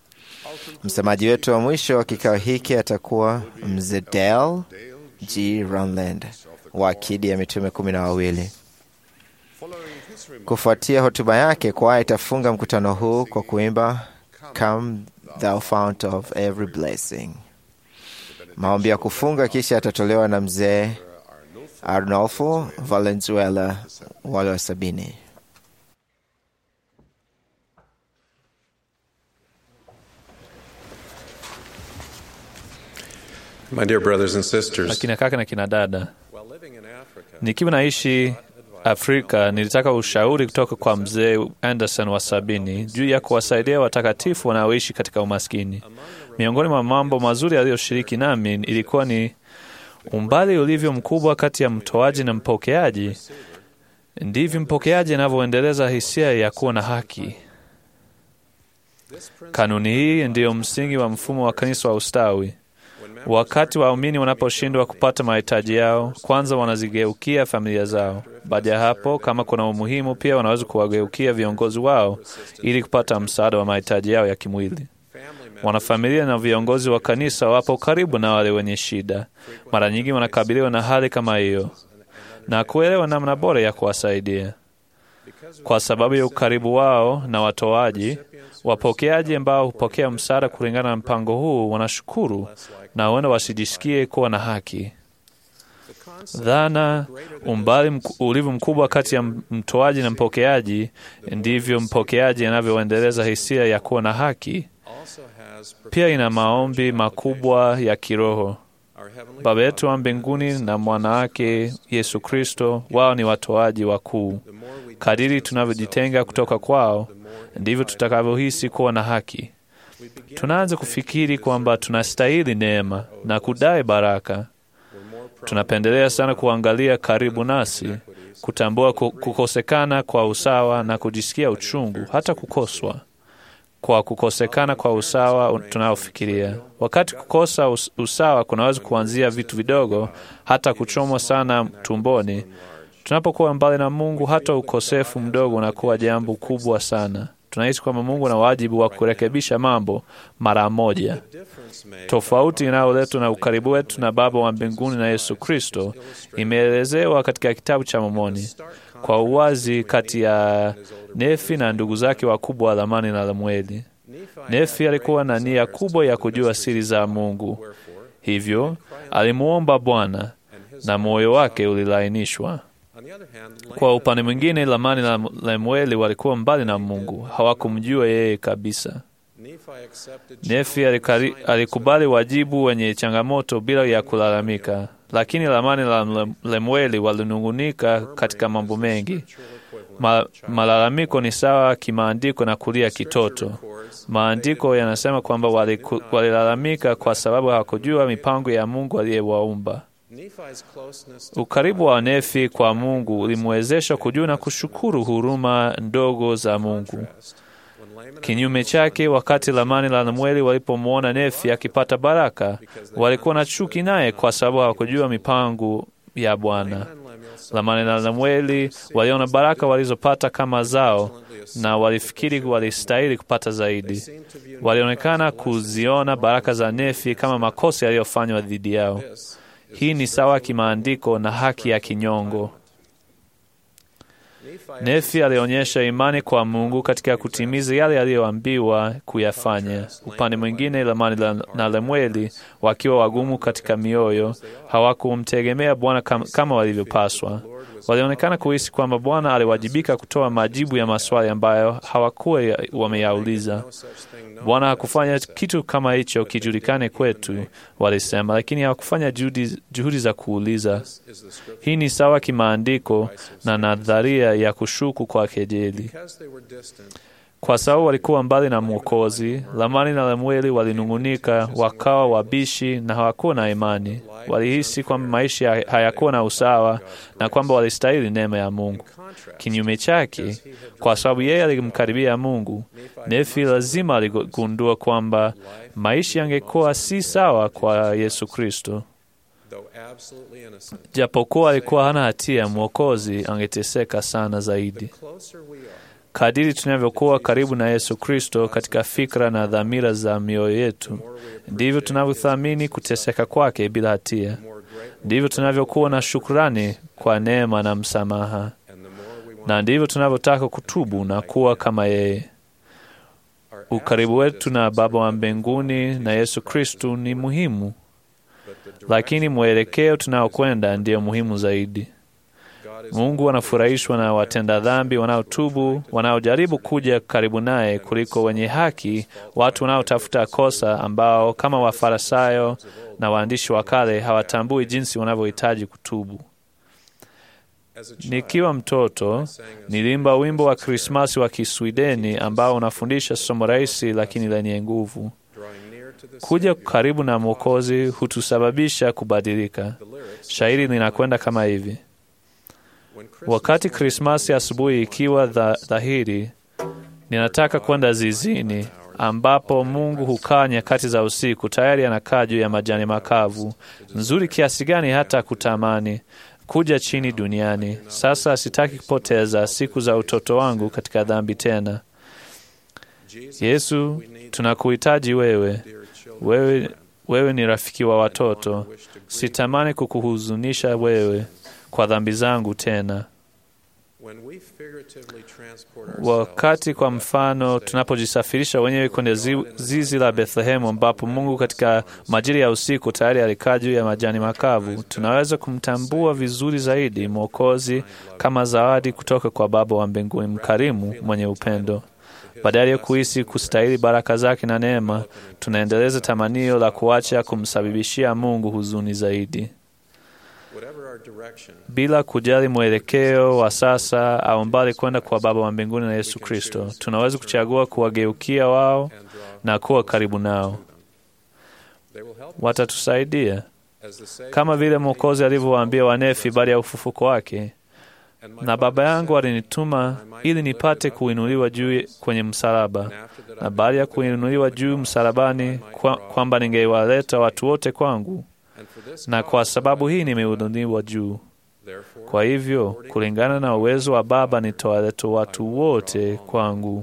Msemaji wetu wa mwisho wa kikao hiki atakuwa Mzee Dale G. Runland wa Akidi ya Mitume 12. Kufuatia hotuba yake, kwaya itafunga mkutano huu kwa kuimba Come Thou Fount of Every Blessing. Maombi ya kufunga kisha atatolewa na Mzee Arnolfo Valenzuela wale wa Sabini.
My dear brothers and sisters,
akina kaka na kina dada, nikiwa naishi Afrika, nilitaka ushauri kutoka kwa Mzee Anderson wa Sabini juu ya kuwasaidia watakatifu wanaoishi katika umaskini. Miongoni mwa mambo mazuri aliyoshiriki nami ilikuwa ni umbali ulivyo mkubwa kati ya mtoaji na mpokeaji, ndivyo mpokeaji anavyoendeleza hisia ya kuwa na haki. Kanuni hii ndiyo msingi wa mfumo wa kanisa wa ustawi. Wakati waumini wanaposhindwa kupata mahitaji yao, kwanza wanazigeukia familia zao. Baada ya hapo, kama kuna umuhimu, pia wanaweza kuwageukia viongozi wao ili kupata msaada wa mahitaji yao ya kimwili. Wanafamilia na viongozi wa kanisa wapo karibu na wale wenye shida. Mara nyingi wanakabiliwa na hali kama hiyo na kuelewa namna bora ya kuwasaidia. Kwa sababu ya ukaribu wao na watoaji, wapokeaji ambao hupokea msaada kulingana na mpango huu wanashukuru na huenda wasijisikie kuwa na haki. Dhana umbali ulivyo mkubwa kati ya mtoaji na mpokeaji, ndivyo mpokeaji anavyoendeleza hisia ya kuwa na haki. Pia ina maombi makubwa ya kiroho. Baba yetu wa mbinguni na mwana wake Yesu Kristo, wao ni watoaji wakuu. Kadiri tunavyojitenga kutoka kwao, ndivyo tutakavyohisi kuwa na haki. Tunaanza kufikiri kwamba tunastahili neema na kudai baraka. Tunapendelea sana kuangalia karibu nasi, kutambua kukosekana kwa usawa na kujisikia uchungu, hata kukoswa kwa kukosekana kwa usawa tunaofikiria. Wakati kukosa usawa kunaweza kuanzia vitu vidogo, hata kuchomwa sana tumboni. Tunapokuwa mbali na Mungu, hata ukosefu mdogo unakuwa jambo kubwa sana. Tunahisi kwamba Mungu ana wajibu wa kurekebisha mambo mara moja. Tofauti inayoletwa na ukaribu wetu na Baba wa mbinguni na Yesu Kristo imeelezewa katika kitabu cha Mormoni kwa uwazi kati ya Nefi na ndugu zake wakubwa Lamani na Lemueli. Nefi alikuwa na nia kubwa ya kujua siri za Mungu, hivyo alimuomba Bwana na moyo wake ulilainishwa. Kwa upande mwingine, Lamani na Lemueli walikuwa mbali na Mungu, hawakumjua yeye kabisa. Nefi alikubali wajibu wenye changamoto bila ya kulalamika, lakini Lamani na Lemueli walinungunika katika mambo mengi. Malalamiko ni sawa kimaandiko na kulia kitoto. Maandiko yanasema kwamba walilalamika kwa sababu hawakujua mipango ya Mungu aliyewaumba. Ukaribu wa Nefi kwa Mungu ulimwezesha kujua na kushukuru huruma ndogo za Mungu. Kinyume chake, wakati Lamani na Lemueli walipomwona Nefi akipata baraka, walikuwa na chuki naye kwa sababu hawakujua mipango ya Bwana. Lamani na Lemueli waliona baraka walizopata kama zao na walifikiri walistahili kupata zaidi. Walionekana kuziona baraka za Nefi kama makosa yaliyofanywa dhidi yao. Hii ni sawa kimaandiko na haki ya kinyongo. Nefi alionyesha imani kwa Mungu katika kutimiza yale aliyoambiwa kuyafanya. Upande mwingine, Lamani na Lemueli, wakiwa wagumu katika mioyo, hawakumtegemea Bwana kama walivyopaswa. Walionekana kuhisi kwamba Bwana aliwajibika kutoa majibu ya maswali ambayo hawakuwa wameyauliza. Bwana hakufanya kitu kama hicho kijulikane kwetu, walisema, lakini hawakufanya juhudi za kuuliza. Hii ni sawa kimaandiko na nadharia ya kushuku kwa kejeli. Kwa sababu walikuwa mbali na Mwokozi, Lamani na Lemueli walinungunika, wakawa wabishi na hawakuwa na imani. Walihisi kwamba maisha hayakuwa na usawa na kwamba walistahili neema ya Mungu. Kinyume chake, kwa sababu yeye alimkaribia Mungu, Nefi lazima aligundua kwamba maisha yangekuwa si sawa kwa Yesu Kristo. Japokuwa alikuwa hana hatia, Mwokozi angeteseka sana zaidi. Kadiri tunavyokuwa karibu na Yesu Kristo katika fikra na dhamira za mioyo yetu, ndivyo tunavyothamini kuteseka kwake bila hatia. Ndivyo tunavyokuwa na shukrani kwa neema na msamaha, na ndivyo tunavyotaka kutubu na kuwa kama yeye. Ukaribu wetu na Baba wa mbinguni na Yesu Kristo ni muhimu, lakini mwelekeo tunaokwenda ndiyo muhimu zaidi. Mungu anafurahishwa na watenda dhambi wanaotubu, wanaojaribu kuja karibu naye, kuliko wenye haki, watu wanaotafuta kosa, ambao kama Wafarisayo na waandishi wa kale hawatambui jinsi wanavyohitaji kutubu. Nikiwa mtoto, nilimba wimbo wa Krismasi wa Kiswideni ambao unafundisha somo rahisi lakini lenye nguvu. Kuja karibu na Mwokozi hutusababisha kubadilika. Shairi linakwenda kama hivi: wakati Krismasi asubuhi ikiwa dhahiri, ninataka kwenda zizini, ambapo Mungu hukaa nyakati za usiku, tayari anakaa juu ya majani makavu, nzuri kiasi gani hata kutamani, kuja chini duniani. Sasa sitaki kupoteza siku za utoto wangu katika dhambi tena. Yesu, tunakuhitaji wewe. Wewe ni rafiki wa watoto. Sitamani kukuhuzunisha wewe kwa dhambi zangu tena. Wakati kwa mfano tunapojisafirisha wenyewe kwenye zizi la Bethlehemu, ambapo Mungu katika majira ya usiku tayari alikaa juu ya majani makavu, tunaweza kumtambua vizuri zaidi Mwokozi kama zawadi kutoka kwa Baba wa mbinguni mkarimu mwenye upendo. Badala ya kuhisi kustahili baraka zake na neema, tunaendeleza tamanio la kuacha kumsababishia Mungu huzuni zaidi. Bila kujali mwelekeo wa sasa au mbali kwenda kwa Baba wa mbinguni na Yesu Kristo, tunaweza kuchagua kuwageukia wao na kuwa karibu nao. Watatusaidia kama vile Mwokozi alivyowaambia Wanefi baada ya ufufuko wake, na Baba yangu alinituma ili nipate kuinuliwa juu kwenye msalaba, na baada ya kuinuliwa juu msalabani kwamba ningewaleta watu wote kwangu, na kwa sababu hii nimeinuliwa juu. Kwa hivyo, kulingana na uwezo wa Baba, nitawaleta watu wote kwangu.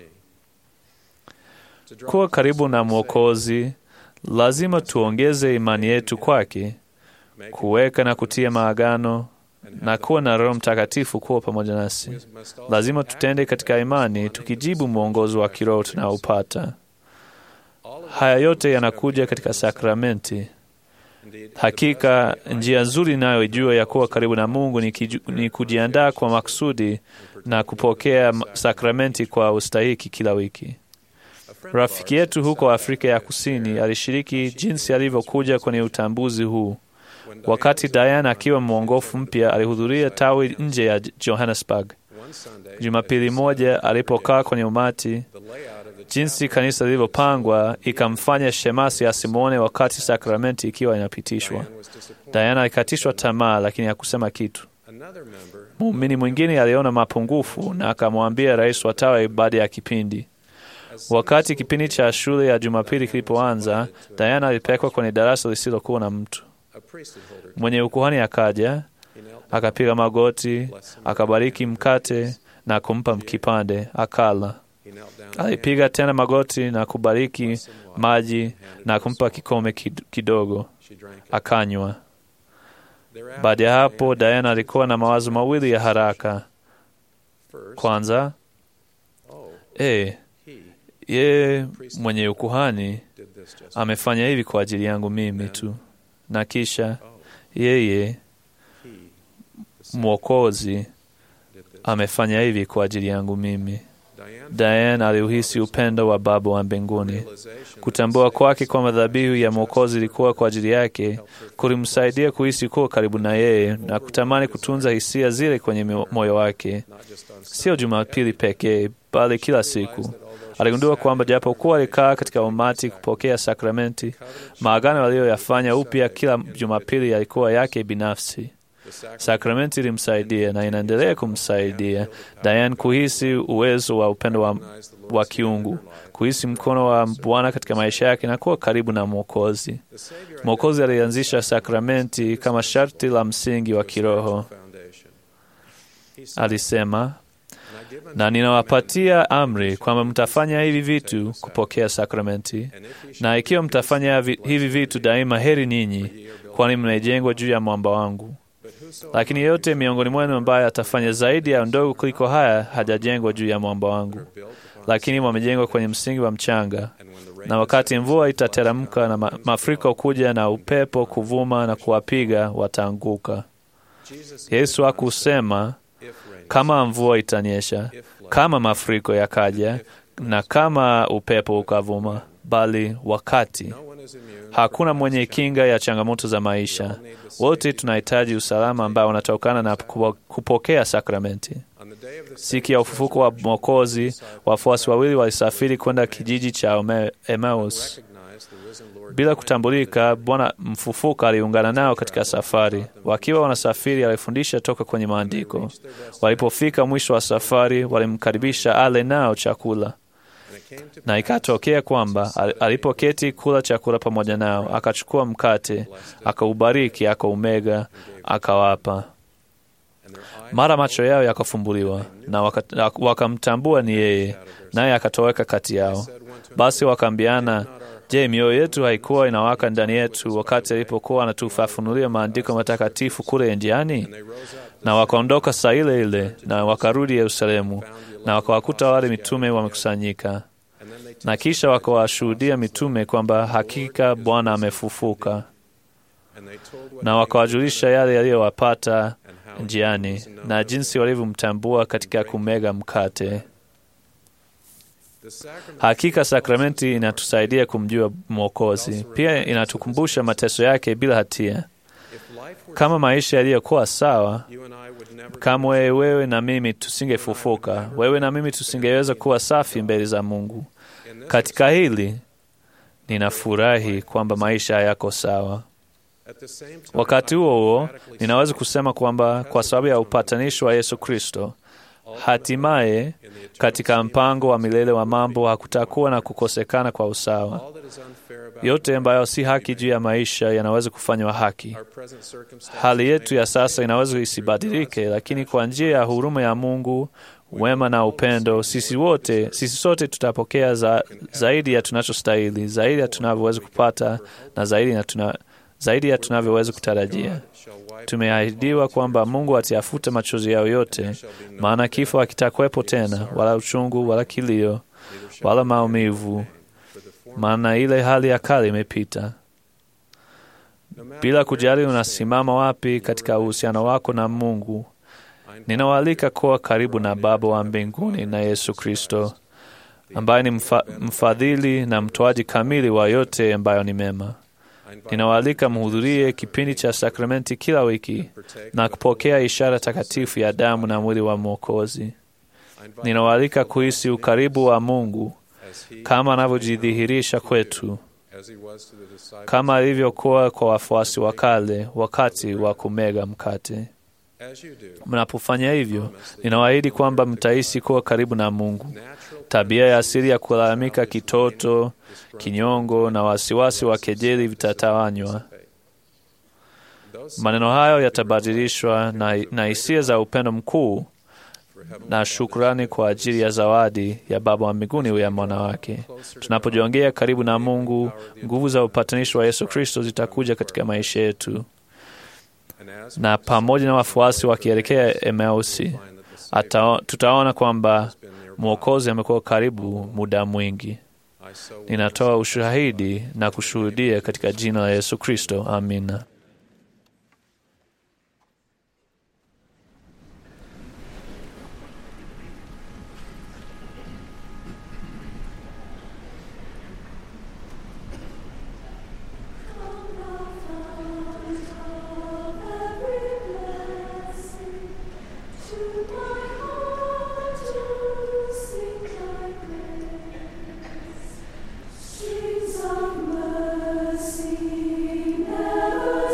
Kuwa karibu na Mwokozi, lazima tuongeze imani yetu kwake, kuweka na kutia maagano, na kuwa na Roho Mtakatifu kuwa pamoja nasi. Lazima tutende katika imani, tukijibu mwongozo wa kiroho tunaopata. Haya yote yanakuja katika sakramenti. Hakika njia nzuri inayoijua ya kuwa karibu na Mungu ni kujiandaa kwa makusudi na kupokea sakramenti kwa ustahiki kila wiki. Rafiki yetu huko Afrika ya Kusini alishiriki jinsi alivyokuja kwenye utambuzi huu. Wakati Diana akiwa mwongofu mpya alihudhuria tawi nje ya Johannesburg. Jumapili moja alipokaa kwenye umati, jinsi kanisa lilivyopangwa ikamfanya shemasi asimwone wakati sakramenti ikiwa inapitishwa. Diana alikatishwa tamaa, lakini hakusema kitu. Muumini mwingine aliona mapungufu na akamwambia rais wa tawi baada ya kipindi. Wakati kipindi cha shule ya Jumapili kilipoanza, Diana alipelekwa kwenye darasa lisilokuwa na mtu. Mwenye ukuhani akaja, akapiga magoti, akabariki mkate na kumpa kipande, akala. Alipiga tena magoti na kubariki maji na kumpa kikombe kidogo, akanywa. Baada ya hapo, Diana alikuwa na mawazo mawili ya haraka. Kwanza, yeye mwenye ukuhani amefanya hivi kwa ajili yangu mimi tu. Na kisha, yeye Mwokozi amefanya hivi kwa ajili yangu mimi. Diana aliuhisi upendo wa Baba wa mbinguni. Kutambua kwake kwamba dhabihu ya Mwokozi ilikuwa kwa ajili yake kulimsaidia kuhisi kuwa karibu na yeye na kutamani kutunza hisia zile kwenye moyo wake, sio Jumapili pekee, bali kila siku. Aligundua kwamba japokuwa alikaa katika umati kupokea sakramenti, maagano aliyoyafanya upya kila Jumapili yalikuwa yake binafsi. Sakramenti ilimsaidia na inaendelea kumsaidia Diane kuhisi uwezo wa upendo wa kiungu, kuhisi mkono wa Bwana katika maisha yake na kuwa karibu na Mwokozi. Mwokozi alianzisha sakramenti kama sharti la msingi wa kiroho. Alisema, na ninawapatia amri kwamba mtafanya hivi vitu kupokea sakramenti, na ikiwa mtafanya hivi vitu daima, heri ninyi, kwani mnaijengwa juu ya mwamba wangu. Lakini yeyote miongoni mwenu ambaye atafanya zaidi ya ndogo kuliko haya, hajajengwa juu ya mwamba wangu, lakini wamejengwa kwenye msingi wa mchanga. Na wakati mvua itateremka na mafuriko kuja na upepo kuvuma na kuwapiga, wataanguka. Yesu hakusema kama mvua itanyesha, kama mafuriko yakaja na kama upepo ukavuma, bali wakati. Hakuna mwenye kinga ya changamoto za maisha. Wote tunahitaji usalama ambao unatokana na kupokea sakramenti. Siku ya ufufuko wa Mwokozi, wafuasi wawili walisafiri kwenda kijiji cha Emmaus. Bila kutambulika, Bwana mfufuka aliungana nao katika safari. Wakiwa wanasafiri, alifundisha toka kwenye maandiko. Walipofika mwisho wa safari, walimkaribisha ale nao chakula. Na ikatokea kwamba alipoketi kula chakula pamoja nao, akachukua mkate, akaubariki, akaumega, akawapa. Mara macho yao yakafumbuliwa, na wakamtambua ni yeye, naye akatoweka kati yao. Basi wakaambiana, je, mioyo yetu haikuwa inawaka ndani yetu wakati alipokuwa anatufafanulia maandiko matakatifu kule njiani? Na wakaondoka saa ile ile na wakarudi Yerusalemu, na wakawakuta wale mitume wamekusanyika. Na kisha wakawashuhudia mitume kwamba hakika Bwana amefufuka, na wakawajulisha yale yaliyowapata njiani na jinsi walivyomtambua katika kumega mkate. Hakika sakramenti inatusaidia kumjua Mwokozi. Pia inatukumbusha mateso yake bila hatia. Kama maisha yaliyokuwa sawa, kamwe wewe na mimi tusingefufuka. Wewe na mimi tusingeweza kuwa safi mbele za Mungu. Katika hili ninafurahi kwamba maisha yako sawa. Wakati huo huo, ninaweza kusema kwamba kwa sababu ya upatanisho wa Yesu Kristo, hatimaye katika mpango wa milele wa mambo hakutakuwa na kukosekana kwa usawa. Yote ambayo si haki juu ya maisha yanaweza kufanywa haki. Hali yetu ya sasa inaweza isibadilike, lakini kwa njia ya huruma ya Mungu, wema na upendo, sisi sote tutapokea zaidi ya tunachostahili, zaidi ya tunavyoweza kupata, na zaidi ya tunavyoweza kutarajia. Tumeahidiwa kwamba Mungu atayafuta machozi yao yote, maana kifo hakitakuwepo tena, wala uchungu, wala kilio, wala maumivu, maana ile hali ya kale imepita. Bila kujali unasimama wapi katika uhusiano wako na Mungu, ninawaalika kuwa karibu na Baba wa mbinguni na Yesu Kristo, ambaye ni mfadhili na mtoaji kamili wa yote ambayo ni mema. Ninawaalika mhudhurie kipindi cha sakramenti kila wiki na kupokea ishara takatifu ya damu na mwili wa Mwokozi. Ninawaalika kuhisi ukaribu wa Mungu kama anavyojidhihirisha kwetu, kama alivyokuwa kwa wafuasi wa kale wakati wa kumega mkate. Mnapofanya hivyo, ninawaahidi kwamba mtaishi kuwa karibu na Mungu. Tabia ya asili ya kulalamika, kitoto, kinyongo na wasiwasi wa kejeli vitatawanywa. Maneno hayo yatabadilishwa na hisia za upendo mkuu na shukrani kwa ajili ya zawadi ya Baba wa mbinguni ya mwana wake. Tunapojiongea karibu na Mungu, nguvu za upatanisho wa Yesu Kristo zitakuja katika maisha yetu. Na pamoja na wafuasi wakielekea Emausi, tutaona kwamba Mwokozi amekuwa karibu muda mwingi. Ninatoa ushahidi na kushuhudia katika jina la Yesu Kristo. Amina.
Streams of mercy never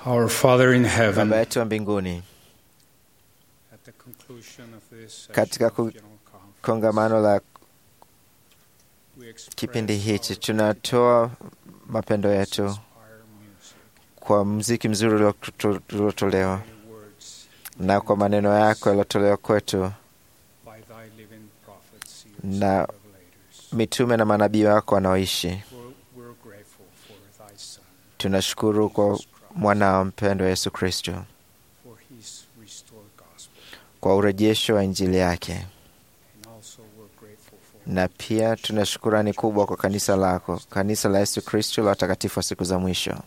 Our Father in heaven,
Baba yetu wa mbinguni, katika kongamano la kipindi hichi tunatoa mapendo yetu kwa muziki mzuri uliotolewa na kwa maneno yako yaliyotolewa kwetu na mitume na manabii wako wanaoishi. Tunashukuru kwa mwana mpendwa Yesu Kristo kwa urejesho wa Injili yake, na pia tuna shukurani kubwa kwa kanisa lako, kanisa la Yesu Kristo la watakatifu wa siku za mwisho.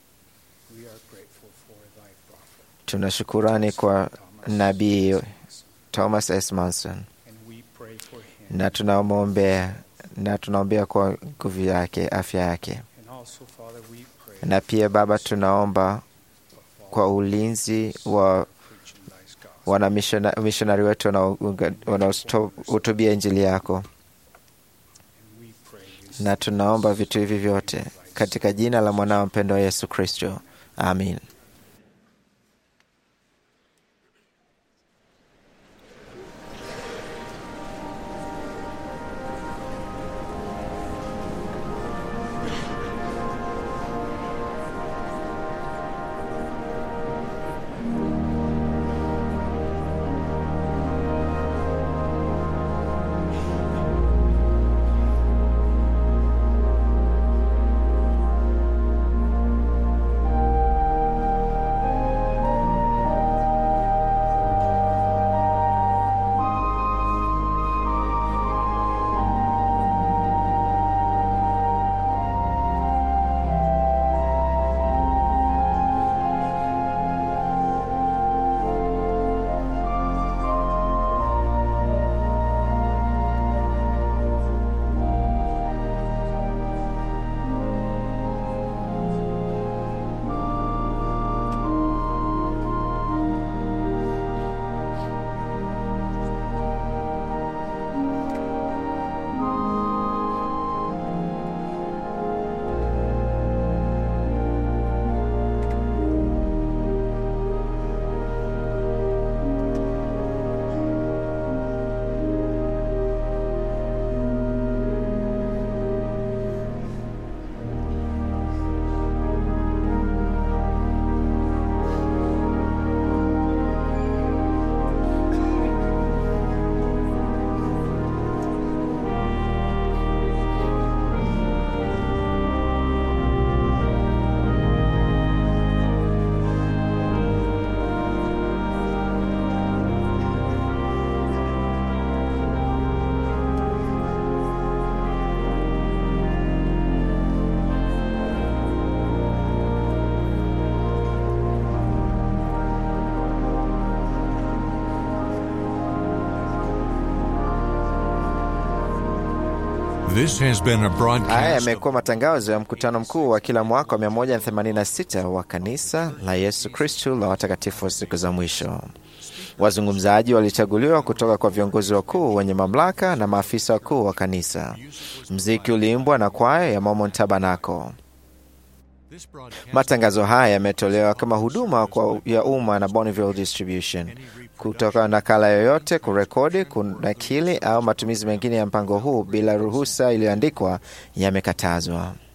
Tuna shukurani kwa nabii Thomas S. Manson, na tunaombea kwa nguvu yake, afya yake. Na pia Baba, tunaomba kwa ulinzi wa wana missionari wetu wanaohutubia Injili yako, na tunaomba vitu hivi vyote katika jina la mwanao mpendwa Yesu Kristo. Amin. Haya yamekuwa matangazo ya mkutano mkuu wa kila mwaka wa 186 wa kanisa la Yesu Kristo la watakatifu wa siku za mwisho. Wazungumzaji walichaguliwa kutoka kwa viongozi wakuu wenye mamlaka na maafisa wakuu wa kanisa. Mziki uliimbwa na kwaya ya Mormon Tabernacle. Matangazo haya yametolewa kama huduma ya umma na Bonneville Distribution. Kutoka nakala yoyote, kurekodi, kunakili au matumizi mengine ya mpango huu bila ruhusa iliyoandikwa yamekatazwa.